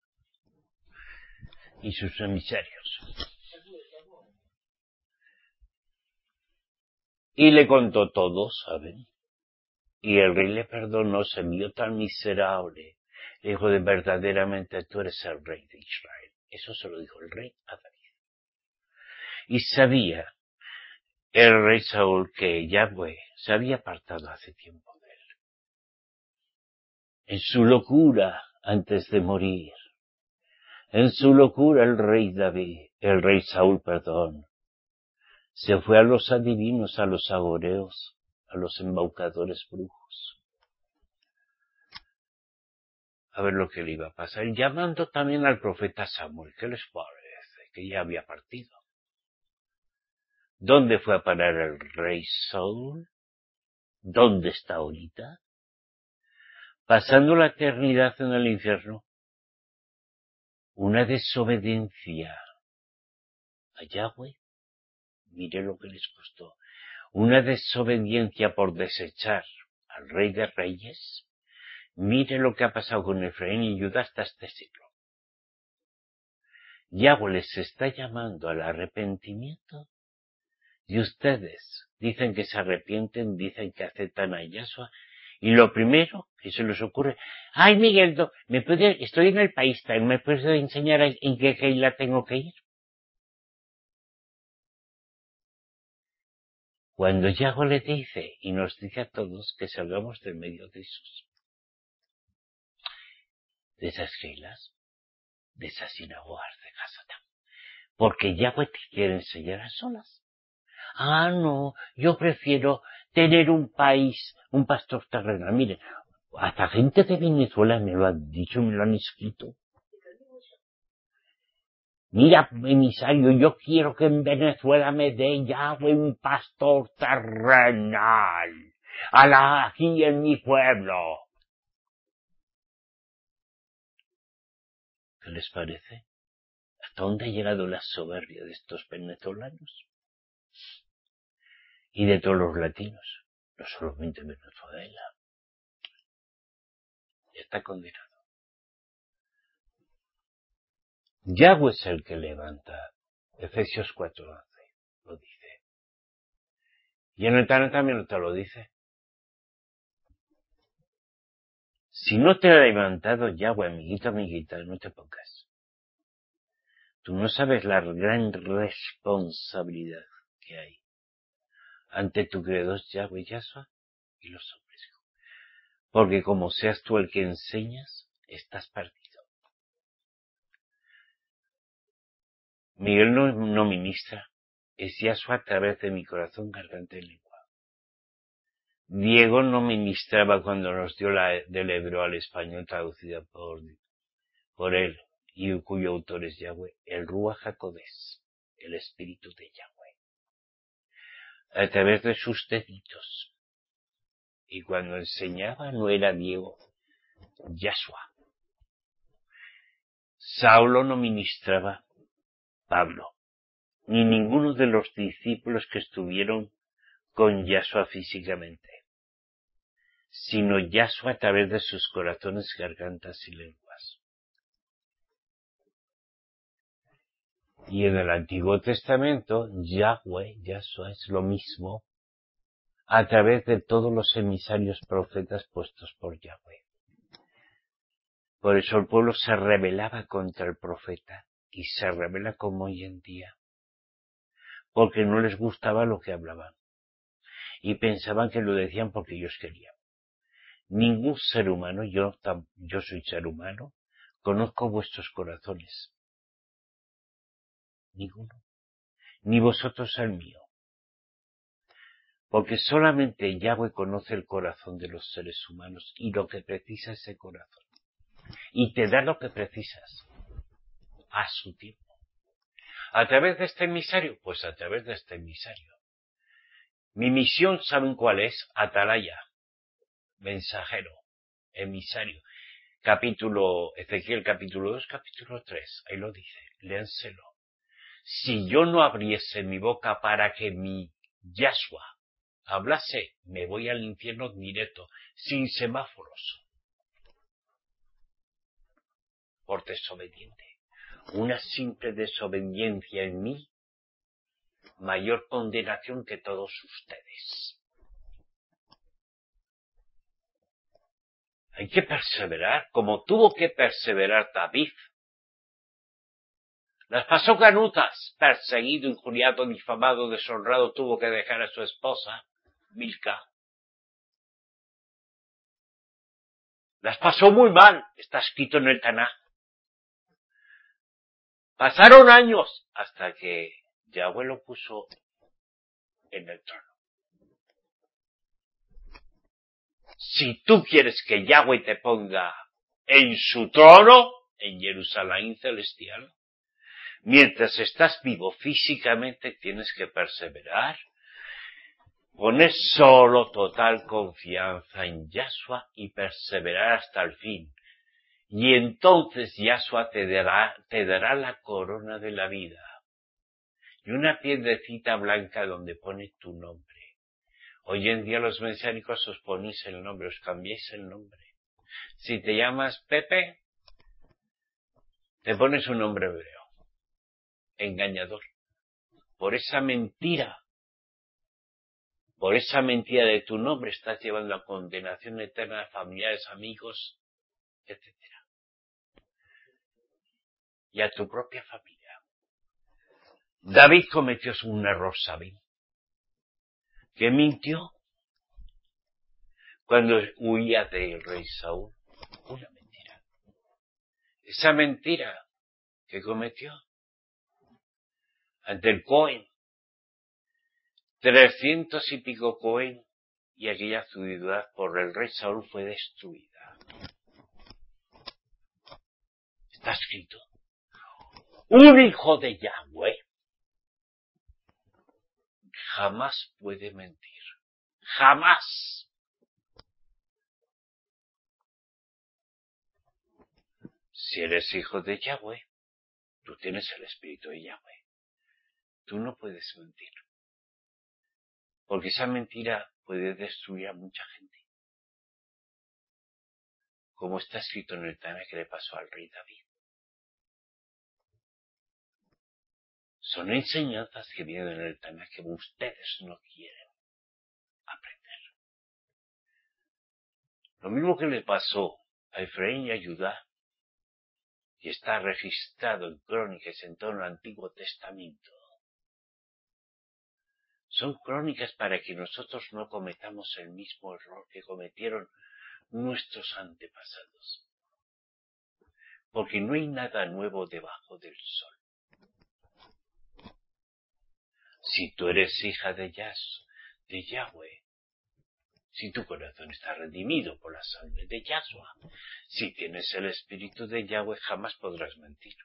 S1: Y sus emisarios. Y le contó todo, ¿saben? Y el rey le perdonó, se vio tan miserable. Le dijo, de verdaderamente tú eres el rey de Israel. Eso se lo dijo el rey a David. Y sabía el rey Saúl que Yahweh se había apartado hace tiempo de él. En su locura, antes de morir, en su locura el rey David, el rey Saúl, perdón, se fue a los adivinos, a los agoreos, a los embaucadores brujos, a ver lo que le iba a pasar, llamando también al profeta Samuel. ¿Qué les parece? Que ya había partido. ¿Dónde fue a parar el rey Saúl? ¿Dónde está ahorita? Pasando la eternidad en el infierno. Una desobediencia a Yahweh. Mire lo que les costó. Una desobediencia por desechar al Rey de Reyes. Mire lo que ha pasado con Efraín y Judá hasta este siglo. Yahweh les está llamando al arrepentimiento y ustedes dicen que se arrepienten, dicen que aceptan a Yahshua y lo primero que se les ocurre, ay Miguel, ¿me puede, estoy en el país, ¿me puedes enseñar en qué Keila tengo que ir? Cuando Yahweh le dice y nos dice a todos que salgamos del medio de esos, de esas filas, de esas sinagogas de Hasatán, porque Yahweh te quiere enseñar a solas. Ah, no, yo prefiero tener un país, un pastor terrenal. Miren, hasta gente de Venezuela me lo han dicho, me lo han escrito. Mira, emisario, yo quiero que en Venezuela me dé Yahweh un pastor terrenal. Alá, aquí en mi pueblo. ¿Qué les parece? ¿Hasta dónde ha llegado la soberbia de estos venezolanos? Y de todos los latinos, no solamente Venezuela. Ya está condenado. Yahweh es el que levanta. Efesios cuatro once lo dice. Y en el Tanakh también te lo dice. Si no te ha levantado Yahweh, amiguito, amiguita, no te pongas. Tú no sabes la gran responsabilidad que hay ante tu creador Yahweh, Yahshua y los hombres. Porque como seas tú el que enseñas, estás perdido. Miguel no, no ministra, es Yahshua a través de mi corazón, garganta y lengua. Diego no ministraba cuando nos dio la del hebreo al español traducida por, por él, y cuyo autor es Yahweh, el Ruach HaKodesh, el Espíritu de Yahweh. A través de sus deditos Y cuando enseñaba no era Diego, Yahshua. Saulo no ministraba Pablo, ni ninguno de los discípulos que estuvieron con Yahshua físicamente, sino Yahshua a través de sus corazones, gargantas y lenguas. Y en el Antiguo Testamento, Yahweh, Yahshua, es lo mismo a través de todos los emisarios profetas puestos por Yahweh. Por eso el pueblo se rebelaba contra el profeta y se rebela como hoy en día, porque no les gustaba lo que hablaban y pensaban que lo decían porque ellos querían. Ningún ser humano, yo, yo soy ser humano, conozco vuestros corazones. Ninguno. Ni vosotros el mío. Porque solamente Yahweh conoce el corazón de los seres humanos y lo que precisa ese corazón. Y te da lo que precisas. A su tiempo. ¿A través de este emisario? Pues a través de este emisario. Mi misión, ¿saben cuál es? Atalaya. Mensajero. Emisario. Capítulo, Ezequiel capítulo dos, capítulo tres. Ahí lo dice. Léanselo. Si yo no abriese mi boca para que mi Yahshua hablase, me voy al infierno directo, sin semáforos. Por desobediente. Una simple desobediencia en mí, mayor condenación que todos ustedes. Hay que perseverar, como tuvo que perseverar David. Las pasó canutas, perseguido, injuriado, difamado, deshonrado, tuvo que dejar a su esposa, Milca. Las pasó muy mal, está escrito en el Tanaj. Pasaron años hasta que Yahweh lo puso en el trono. Si tú quieres que Yahweh te ponga en su trono, en Jerusalén celestial, mientras estás vivo físicamente tienes que perseverar, poner solo total confianza en Yahshua y perseverar hasta el fin. Y entonces Yahshua te dará, te dará la corona de la vida y una piedrecita blanca donde pone tu nombre. Hoy en día los mesiánicos os ponéis el nombre, os cambiáis el nombre. Si te llamas Pepe, te pones un nombre hebreo. Engañador. Por esa mentira, por esa mentira de tu nombre estás llevando a condenación eterna a familiares, amigos, etcétera. Y a tu propia familia. David cometió un error, ¿saben? Que mintió cuando huía del rey Saúl. Una mentira. Esa mentira que cometió ante el Cohen. Trescientos y pico Cohen y aquella ciudad por el rey Saúl fue destruida. Está escrito. Un hijo de Yahweh jamás puede mentir. Jamás. Si eres hijo de Yahweh, tú tienes el espíritu de Yahweh. Tú no puedes mentir. Porque esa mentira puede destruir a mucha gente. Como está escrito en el Tanaj que le pasó al rey David. Son enseñanzas que vienen en el Tanaj que ustedes no quieren aprender. Lo mismo que le pasó a Efraín y a Judá, y está registrado en crónicas en todo el Antiguo Testamento. Son crónicas para que nosotros no cometamos el mismo error que cometieron nuestros antepasados. Porque no hay nada nuevo debajo del sol. Si tú eres hija de Yahshua, de Yahweh, si tu corazón está redimido por la sangre de Yahshua, si tienes el espíritu de Yahweh, jamás podrás mentir.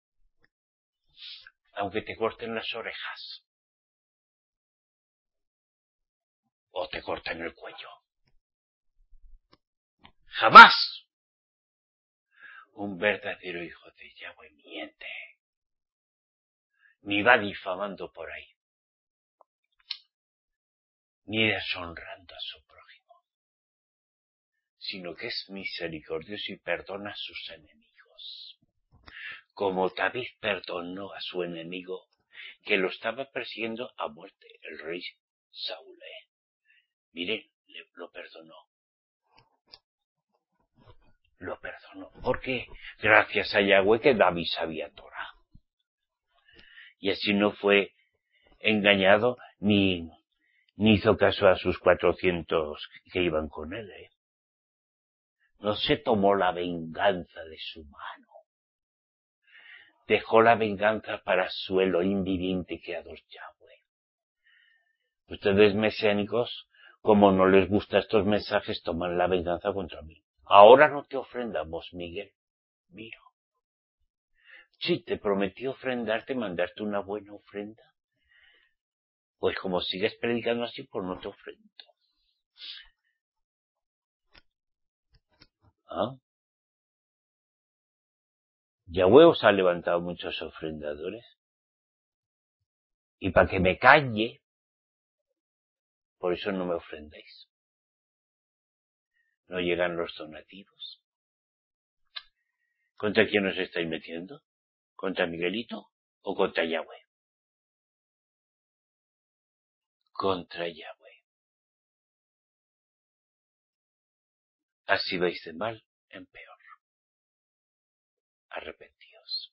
S1: Aunque te corten las orejas. O te corten el cuello. Jamás un verdadero hijo de Yahweh miente, ni va difamando por ahí, ni deshonrando a su prójimo, sino que es misericordioso y perdona a sus enemigos, como David perdonó a su enemigo que lo estaba persiguiendo a muerte, el rey Saúl. ¿eh? Miren, le, lo perdonó. Lo perdonó. Porque gracias a Yahweh que David sabía Torah. Y así no fue engañado ni, ni hizo caso a sus cuatrocientos que iban con él. ¿eh? No se tomó la venganza de su mano. Dejó la venganza para su Elohim viviente creador Yahweh. Ustedes mesiánicos, como no les gustan estos mensajes, toman la venganza contra mí. Ahora no te ofrendamos, Miguel. Mira. Sí, te prometí ofrendarte, mandarte una buena ofrenda. Pues como sigues predicando así, pues no te ofrendo. ¿Ah? Yahweh os ha levantado muchos ofrendadores. Y para que me calle, por eso no me ofrendéis. No llegan los donativos. ¿Contra quién os estáis metiendo? ¿Contra Miguelito o contra Yahweh? Contra Yahweh. Así vais de mal en peor. Arrepentíos.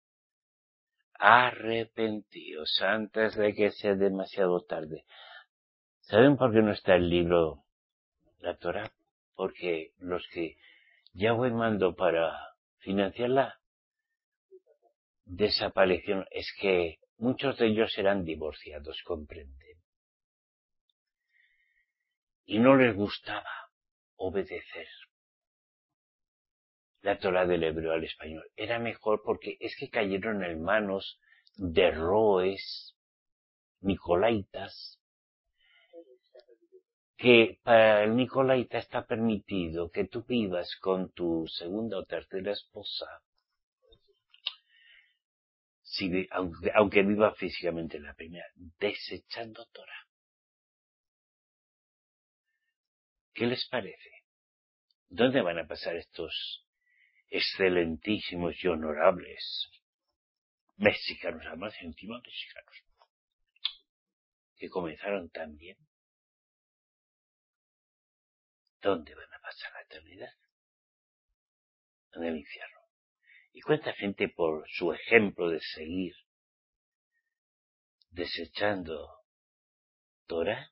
S1: Arrepentíos antes de que sea demasiado tarde. ¿Saben por qué no está el libro, la Torah? Porque los que Yahweh mandó para financiarla desaparecieron. Es que muchos de ellos eran divorciados, comprenden. Y no les gustaba obedecer la Torah del hebreo al español. Era mejor porque es que cayeron en manos de roes, nicolaitas, que para el nicolaita está permitido que tú vivas con tu segunda o tercera esposa, si, aunque, aunque viva físicamente la primera, desechando Torah. ¿Qué les parece? ¿Dónde van a pasar estos excelentísimos y honorables mexicanos, además encima mexicanos, que comenzaron tan bien? ¿Dónde van a pasar la eternidad? En el infierno. ¿Y cuánta gente por su ejemplo de seguir desechando Torah?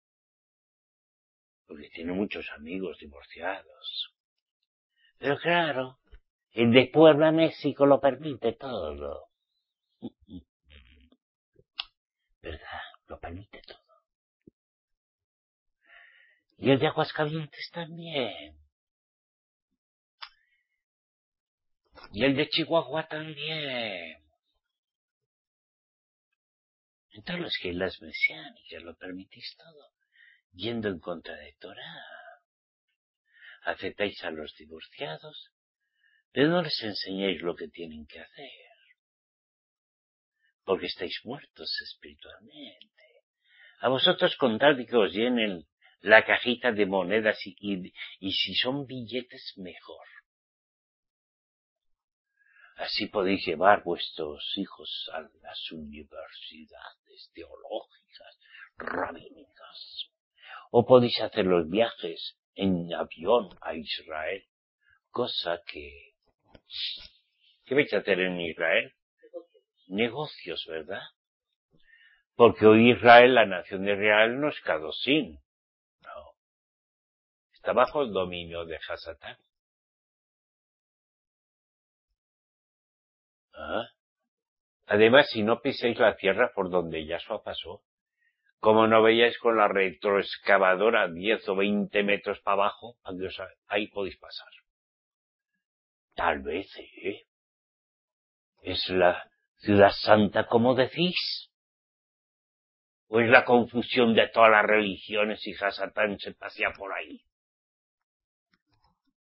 S1: Porque tiene muchos amigos divorciados. Pero claro, el de Puebla, México lo permite todo. ¿Verdad? Lo permite todo. Y el de Aguascalientes también. Y el de Chihuahua también. Entonces los que las mesiánicas lo permitís todo, yendo en contra de Torah. Aceptáis a los divorciados, pero no les enseñáis lo que tienen que hacer. Porque estáis muertos espiritualmente. A vosotros con tal de que os llenen la cajita de monedas y, y, y si son billetes, mejor. Así podéis llevar vuestros hijos a las universidades teológicas, rabínicas. O podéis hacer los viajes en avión a Israel. Cosa que... ¿Qué vais a hacer en Israel? Negocios, ¿verdad? Porque hoy Israel, la nación de Israel, no es Kadosín. No. Está bajo el dominio de Hasatán. ¿Ah? Además, si no piséis la tierra por donde Yahshua pasó, como no veíais con la retroexcavadora diez o veinte metros para abajo, ahí podéis pasar. Tal vez, ¿eh? ¿Es la ciudad santa como decís? ¿O es la confusión de todas las religiones y Hasatán se pasea por ahí?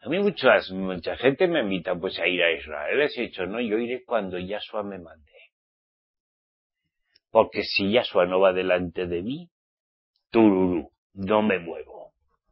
S1: A mí muchas, mucha gente me invita pues a ir a Israel. Les he dicho, no, yo iré cuando Yahshua me mande. Porque si Yahshua no va delante de mí, tururú, no me muevo.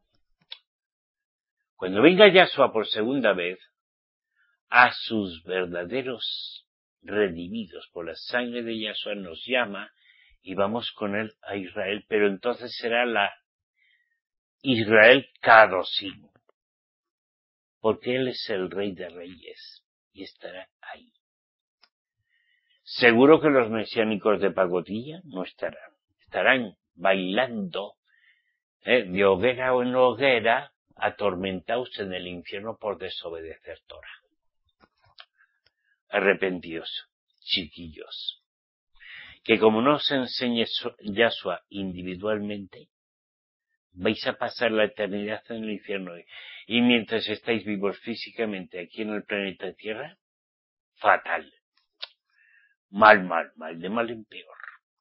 S1: Cuando venga Yahshua por segunda vez, a sus verdaderos redimidos por la sangre de Yahshua nos llama y vamos con él a Israel, pero entonces será la Israel Kadosim, porque él es el Rey de Reyes y estará ahí. Seguro que los mesiánicos de pacotilla no estarán, estarán bailando ¿eh? de hoguera en hoguera, atormentados en el infierno por desobedecer Torah. Arrepentidos, chiquillos, que como no os enseñe Yahshua individualmente, vais a pasar la eternidad en el infierno, y mientras estáis vivos físicamente aquí en el planeta Tierra, fatal, mal, mal, mal, de mal en peor.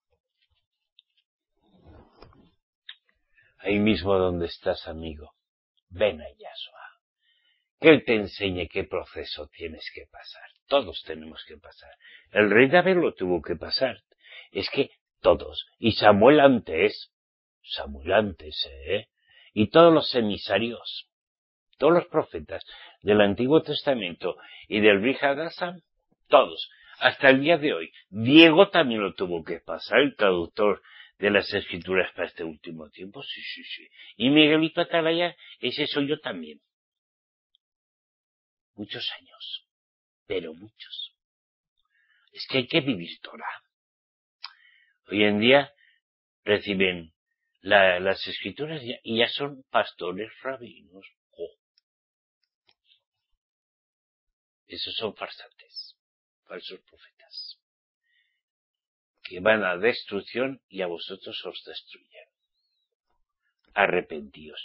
S1: Ahí mismo donde estás, amigo, ven a Yahshua, que él te enseñe qué proceso tienes que pasar. Todos tenemos que pasar. El rey David lo tuvo que pasar. Es que todos. Y Samuel antes. Samuel antes, ¿eh? Y todos los emisarios. Todos los profetas del Antiguo Testamento y del Brit Hadashah. Todos. Hasta el día de hoy. Diego también lo tuvo que pasar, el traductor de las Escrituras para este último tiempo. Sí, sí, sí. Y Miguelito Atalaya, ese soy yo también. Muchos años. Pero muchos. Es que hay que vivir Torah. Hoy en día reciben la, las escrituras ya, y ya son pastores rabinos. Oh. Esos son farsantes, falsos profetas, que van a destrucción y a vosotros os destruyen. Arrepentíos.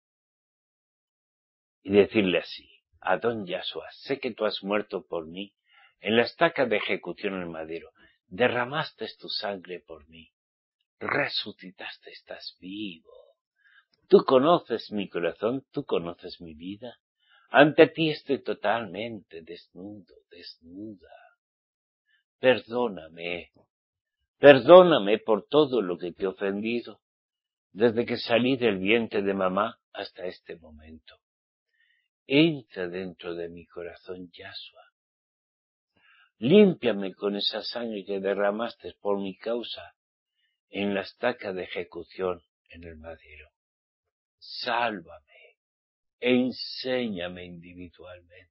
S1: Y decirle así, Adón Yahshua, sé que tú has muerto por mí en la estaca de ejecución en el madero. Derramaste tu sangre por mí. Resucitaste, estás vivo. Tú conoces mi corazón, tú conoces mi vida. Ante ti estoy totalmente desnudo, desnuda. Perdóname, perdóname por todo lo que te he ofendido, desde que salí del vientre de mamá hasta este momento. Entra dentro de mi corazón, Yahshua. Límpiame con esa sangre que derramaste por mi causa en la estaca de ejecución en el madero. Sálvame e enséñame individualmente.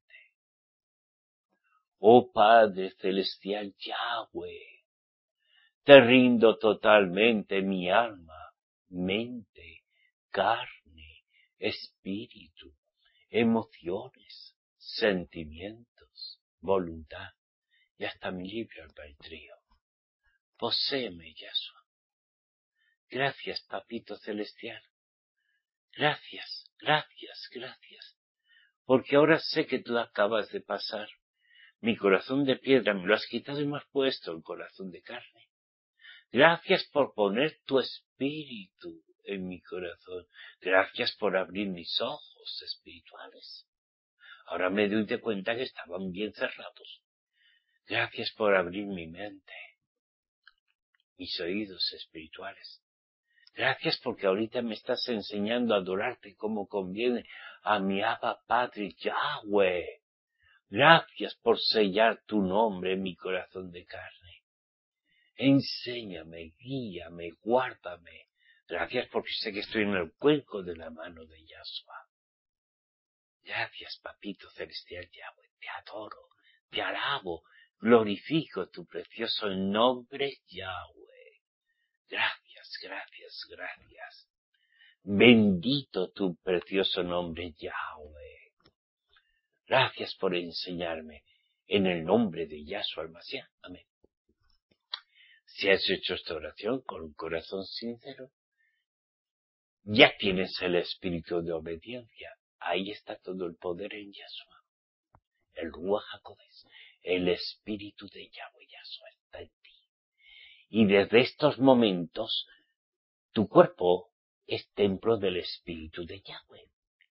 S1: Oh Padre Celestial Yahweh, te rindo totalmente mi alma, mente, carne, espíritu, emociones, sentimientos, voluntad y hasta mi libre albedrío. Poséeme, Yahshua. Gracias, Papito Celestial. Gracias, gracias, gracias. Porque ahora sé que tú acabas de pasar. Mi corazón de piedra me lo has quitado y me has puesto el corazón de carne. Gracias por poner tu espíritu en mi corazón. Gracias por abrir mis ojos espirituales. Ahora me doy de cuenta que estaban bien cerrados. Gracias por abrir mi mente, mis oídos espirituales. Gracias porque ahorita me estás enseñando a adorarte como conviene a mi Abba Padre Yahweh. Gracias por sellar tu nombre en mi corazón de carne. Enséñame, guíame, guárdame. Gracias porque sé que estoy en el cuenco de la mano de Yahshua. Gracias, Papito Celestial Yahweh. Te adoro, te alabo, glorifico tu precioso nombre, Yahweh. Gracias, gracias, gracias. Bendito tu precioso nombre, Yahweh. Gracias por enseñarme en el nombre de Yahshua el-Mashiach. Amén. Si has hecho esta oración con un corazón sincero, ya tienes el espíritu de obediencia. Ahí está todo el poder en Yahshua. El Ruach HaKodesh, el espíritu de Yahweh Yahshua está en ti. Y desde estos momentos, tu cuerpo es templo del espíritu de Yahweh.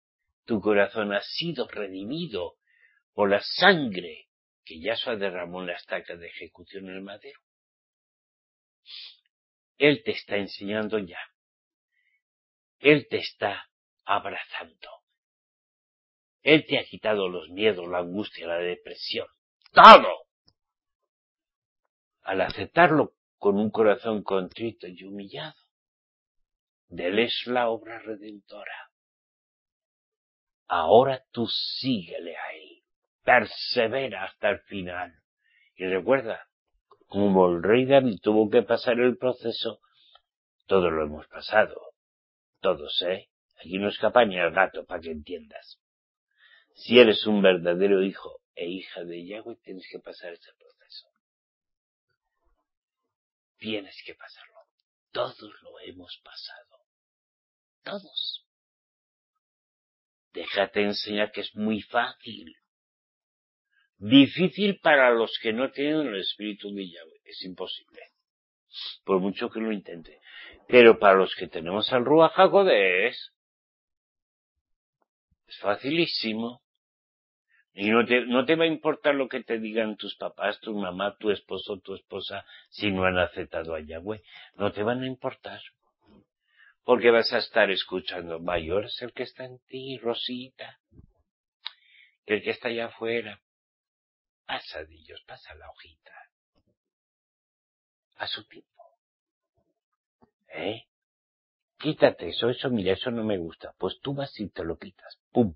S1: Tu corazón ha sido redimido por la sangre que Yahshua derramó en la estaca de ejecución en el madero. Él te está enseñando ya. Él te está abrazando. Él te ha quitado los miedos, la angustia, la depresión. ¡Todo! Al aceptarlo con un corazón contrito y humillado, de Él es la obra redentora. Ahora tú síguele a Él. Persevera hasta el final. Y recuerda, como el rey David tuvo que pasar el proceso, todos lo hemos pasado. Todos, ¿eh? Aquí no escapa ni el gato, para que entiendas. Si eres un verdadero hijo e hija de Yahweh, tienes que pasar ese proceso. Tienes que pasarlo. Todos lo hemos pasado. Todos. Déjate enseñar que es muy fácil. Difícil para los que no tienen el espíritu de Yahweh. Es imposible. Por mucho que lo intente. Pero para los que tenemos al Ruach HaKodesh, es facilísimo. Y no te, no te va a importar lo que te digan tus papás, tu mamá, tu esposo, tu esposa, si no han aceptado a Yahweh. No te van a importar. Porque vas a estar escuchando, mayor es el que está en ti, Rosita, que el que está allá afuera. Pasa, Dios, pasa la hojita. A su tiempo. ¿Eh? Quítate eso, eso, mira, eso no me gusta. Pues tú vas y te lo quitas. ¡Pum!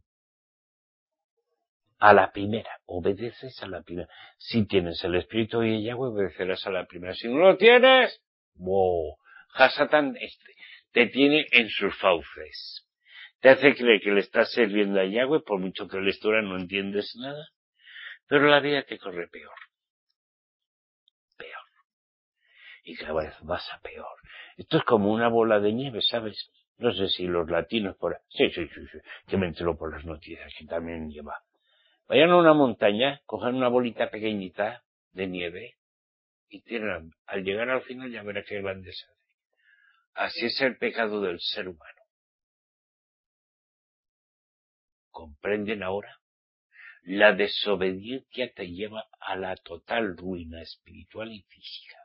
S1: A la primera, obedeces a la primera. Si tienes el espíritu de Yahweh, obedecerás a la primera. Si no lo tienes, wow, Hasatán este, te tiene en sus fauces. Te hace creer que le estás sirviendo a Yahweh, por mucho que la historia no entiendes nada, pero la vida te corre peor. Peor. Y cada vez vas a peor. Esto es como una bola de nieve, ¿sabes? No sé si los latinos por... Sí, sí, sí, sí, que me entero por las noticias, que también lleva. Vayan a una montaña, cojan una bolita pequeñita de nieve y tiran. Al llegar al final ya verá qué grande se hace. Así es el pecado del ser humano. ¿Comprenden ahora? La desobediencia te lleva a la total ruina espiritual y física.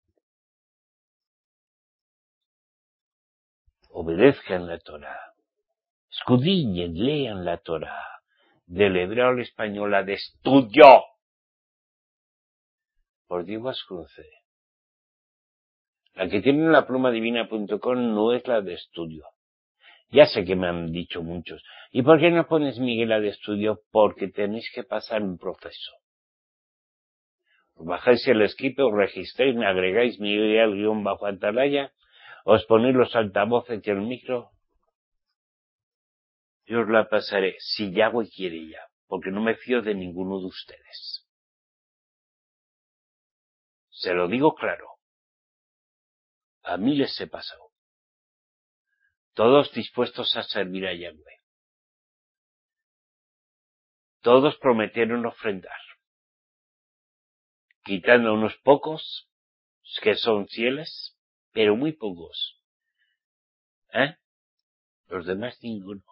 S1: Obedezcan la Torá. Escudriñen, lean la Torá. Del hebreo al español, la de estudio. Por Dios Vasconce. La que tiene la pluma divina punto com no es la de estudio. Ya sé que me han dicho muchos. ¿Y por qué no pones Miguel la de estudio? Porque tenéis que pasar un proceso. Os bajáis el esquipe, os registréis, me agregáis Miguel guión bajo Atalaya, os ponéis los altavoces y el micro, y os la pasaré, si Yahweh quiere ya, porque no me fío de ninguno de ustedes. Se lo digo claro. A mí les he pasado. Todos dispuestos a servir a Yahweh. Todos prometieron ofrendar. Quitando a unos pocos, que son fieles, pero muy pocos. ¿Eh? Los demás ninguno.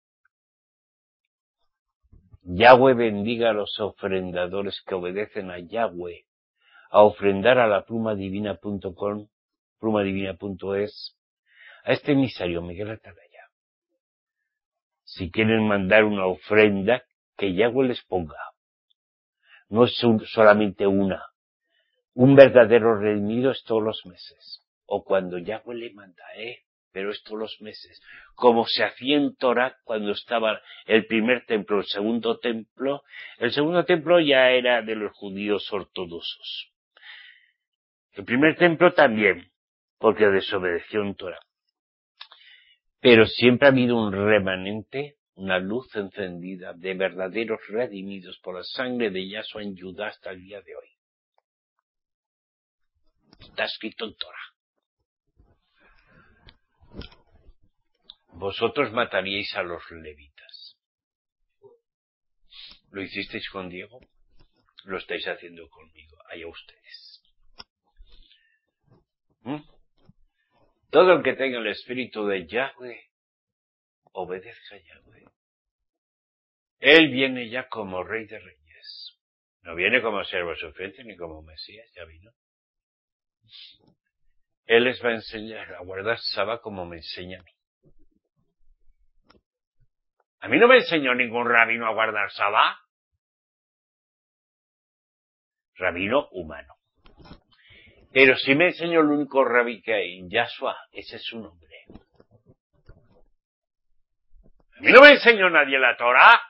S1: Yahweh bendiga a los ofrendadores que obedecen a Yahweh, a ofrendar a la pluma divina punto com, pluma divina punto es, a este emisario Miguel Atalaya. Si quieren mandar una ofrenda, que Yahweh les ponga. No es un, solamente una. Un verdadero redimido es todos los meses. O cuando Yahweh le manda, ¿eh? Pero es todos los meses. Como se hacía en Torah cuando estaba el primer templo, el segundo templo. El segundo templo ya era de los judíos ortodoxos. El primer templo también, porque desobedeció en Torah. Pero siempre ha habido un remanente, una luz encendida de verdaderos redimidos por la sangre de Yahshua en Judá hasta el día de hoy. Está escrito en Torah. Vosotros mataríais a los levitas. ¿Lo hicisteis con Diego? Lo estáis haciendo conmigo. Allá ustedes. ¿Mm? Todo el que tenga el espíritu de Yahweh, obedezca a Yahweh. Él viene ya como Rey de Reyes. No viene como siervo sufriente ni como Mesías, ya vino. Él les va a enseñar a guardar Sabá como me enseña a mí. A mí no me enseñó ningún rabino a guardar Sabá. Rabino humano. Pero sí me enseñó el único rabí que hay, Yahshua, ese es su nombre. A mí no me enseñó nadie la Torah.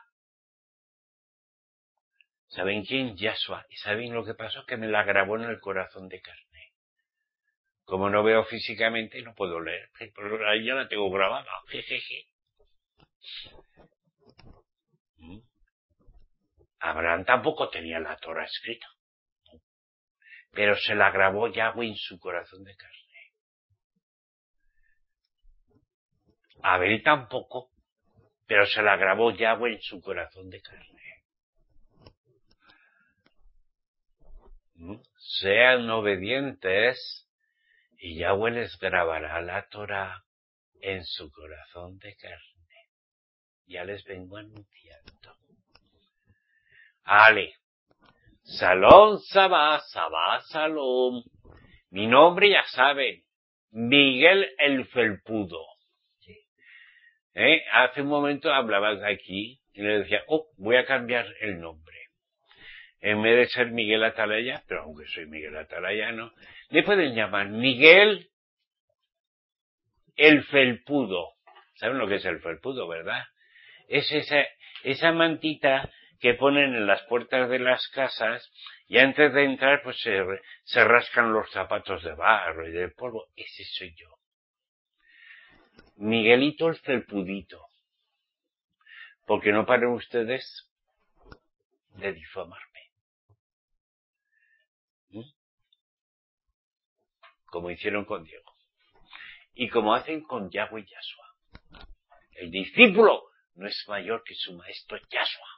S1: ¿Saben quién? Yahshua. ¿Y saben lo que pasó? Que me la grabó en el corazón de carne. Como no veo físicamente, no puedo leer. Pero ahí ya la tengo grabada. Jejeje. ¿Mm? Abraham tampoco tenía la Torah escrita. Pero se la grabó Yahweh en su corazón de carne. Abel tampoco. Pero se la grabó Yahweh en su corazón de carne. ¿Mm? Sean obedientes y Yahweh les grabará la Torah en su corazón de carne. Ya les vengo anunciando. Ale. Salón, Sabá, Sabá, Salón. Mi nombre ya saben. Miguel el Felpudo. ¿Eh? Hace un momento hablabas aquí y le decía, oh, voy a cambiar el nombre. En vez de ser Miguel Atalaya, pero aunque soy Miguel Atalaya, no, me pueden llamar Miguel el Felpudo. ¿Saben lo que es el felpudo, verdad? Es esa, esa mantita que ponen en las puertas de las casas y antes de entrar pues se, se rascan los zapatos de barro y de polvo. Ese soy yo. Miguelito el Felpudito. Porque no paren ustedes de difamarme. ¿Mm? Como hicieron con Diego. Y como hacen con Yahweh y Yahshua. El discípulo no es mayor que su maestro Yahshua.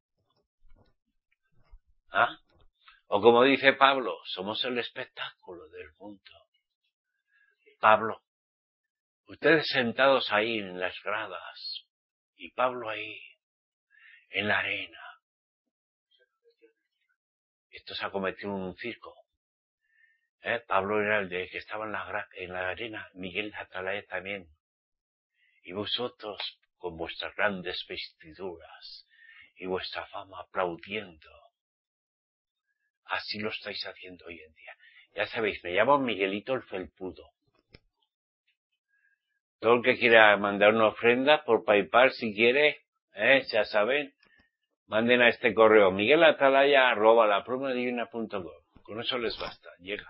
S1: ¿Ah? O como dice Pablo, somos el espectáculo del mundo. Pablo, ustedes sentados ahí en las gradas, y Pablo ahí, en la arena. Esto se ha convertido en un circo. ¿Eh? Pablo era el de que estaba en la, en la arena, Miguel Atalaya también. Y vosotros, con vuestras grandes vestiduras y vuestra fama aplaudiendo. Así lo estáis haciendo hoy en día. Ya sabéis, me llamo Miguelito el Felpudo. Todo el que quiera mandar una ofrenda por PayPal, si quiere, ¿eh? Ya saben, manden a este correo, miguelatalaya arroba la pluma divina punto com. Con eso les basta, llega.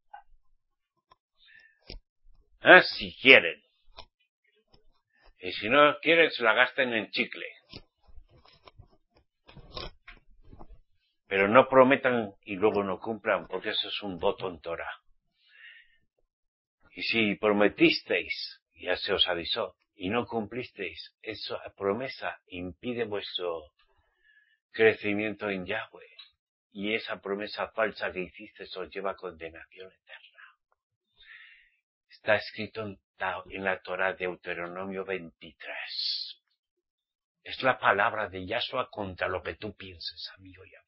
S1: ¿Eh? Si quieren. Y si no quieren, se la gasten en chicle. Pero no prometan y luego no cumplan, porque eso es un voto en Torah. Y si prometisteis, ya se os avisó, y no cumplisteis, esa promesa impide vuestro crecimiento en Yahweh. Y esa promesa falsa que hiciste os lleva a condenación eterna. Está escrito en, en la Torah de Deuteronomio veintitrés. Es la palabra de Yahshua contra lo que tú pienses, amigo y amiga.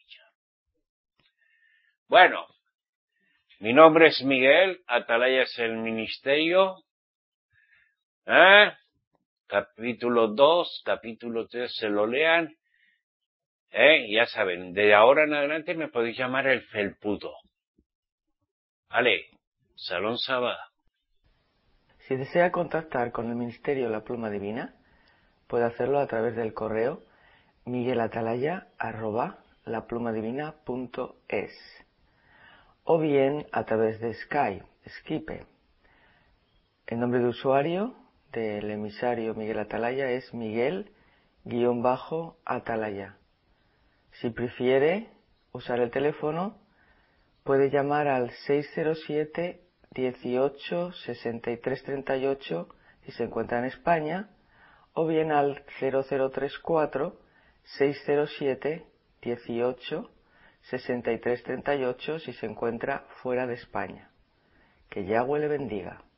S1: Bueno, mi nombre es Miguel, Atalaya es el ministerio. ¿Eh? Capítulo dos, capítulo tres, se lo lean. ¿Eh? Ya saben, de ahora en adelante me podéis llamar el Felpudo. Vale, Salón Sabá.
S2: Si desea contactar con el Ministerio La Pluma Divina, puede hacerlo a través del correo miguelatalaya arroba laplumadivina punto es o bien a través de Skype, Skype. El nombre de usuario del emisario Miguel Atalaya es Miguel-Atalaya. Si prefiere usar el teléfono, puede llamar al seis cero siete, dieciocho, sesenta y tres treinta y ocho si se encuentra en España, o bien al cero cero treinta y cuatro, seis cero siete, dieciocho, sesenta y tres treinta y ocho si se encuentra fuera de España. Que Yahweh le bendiga.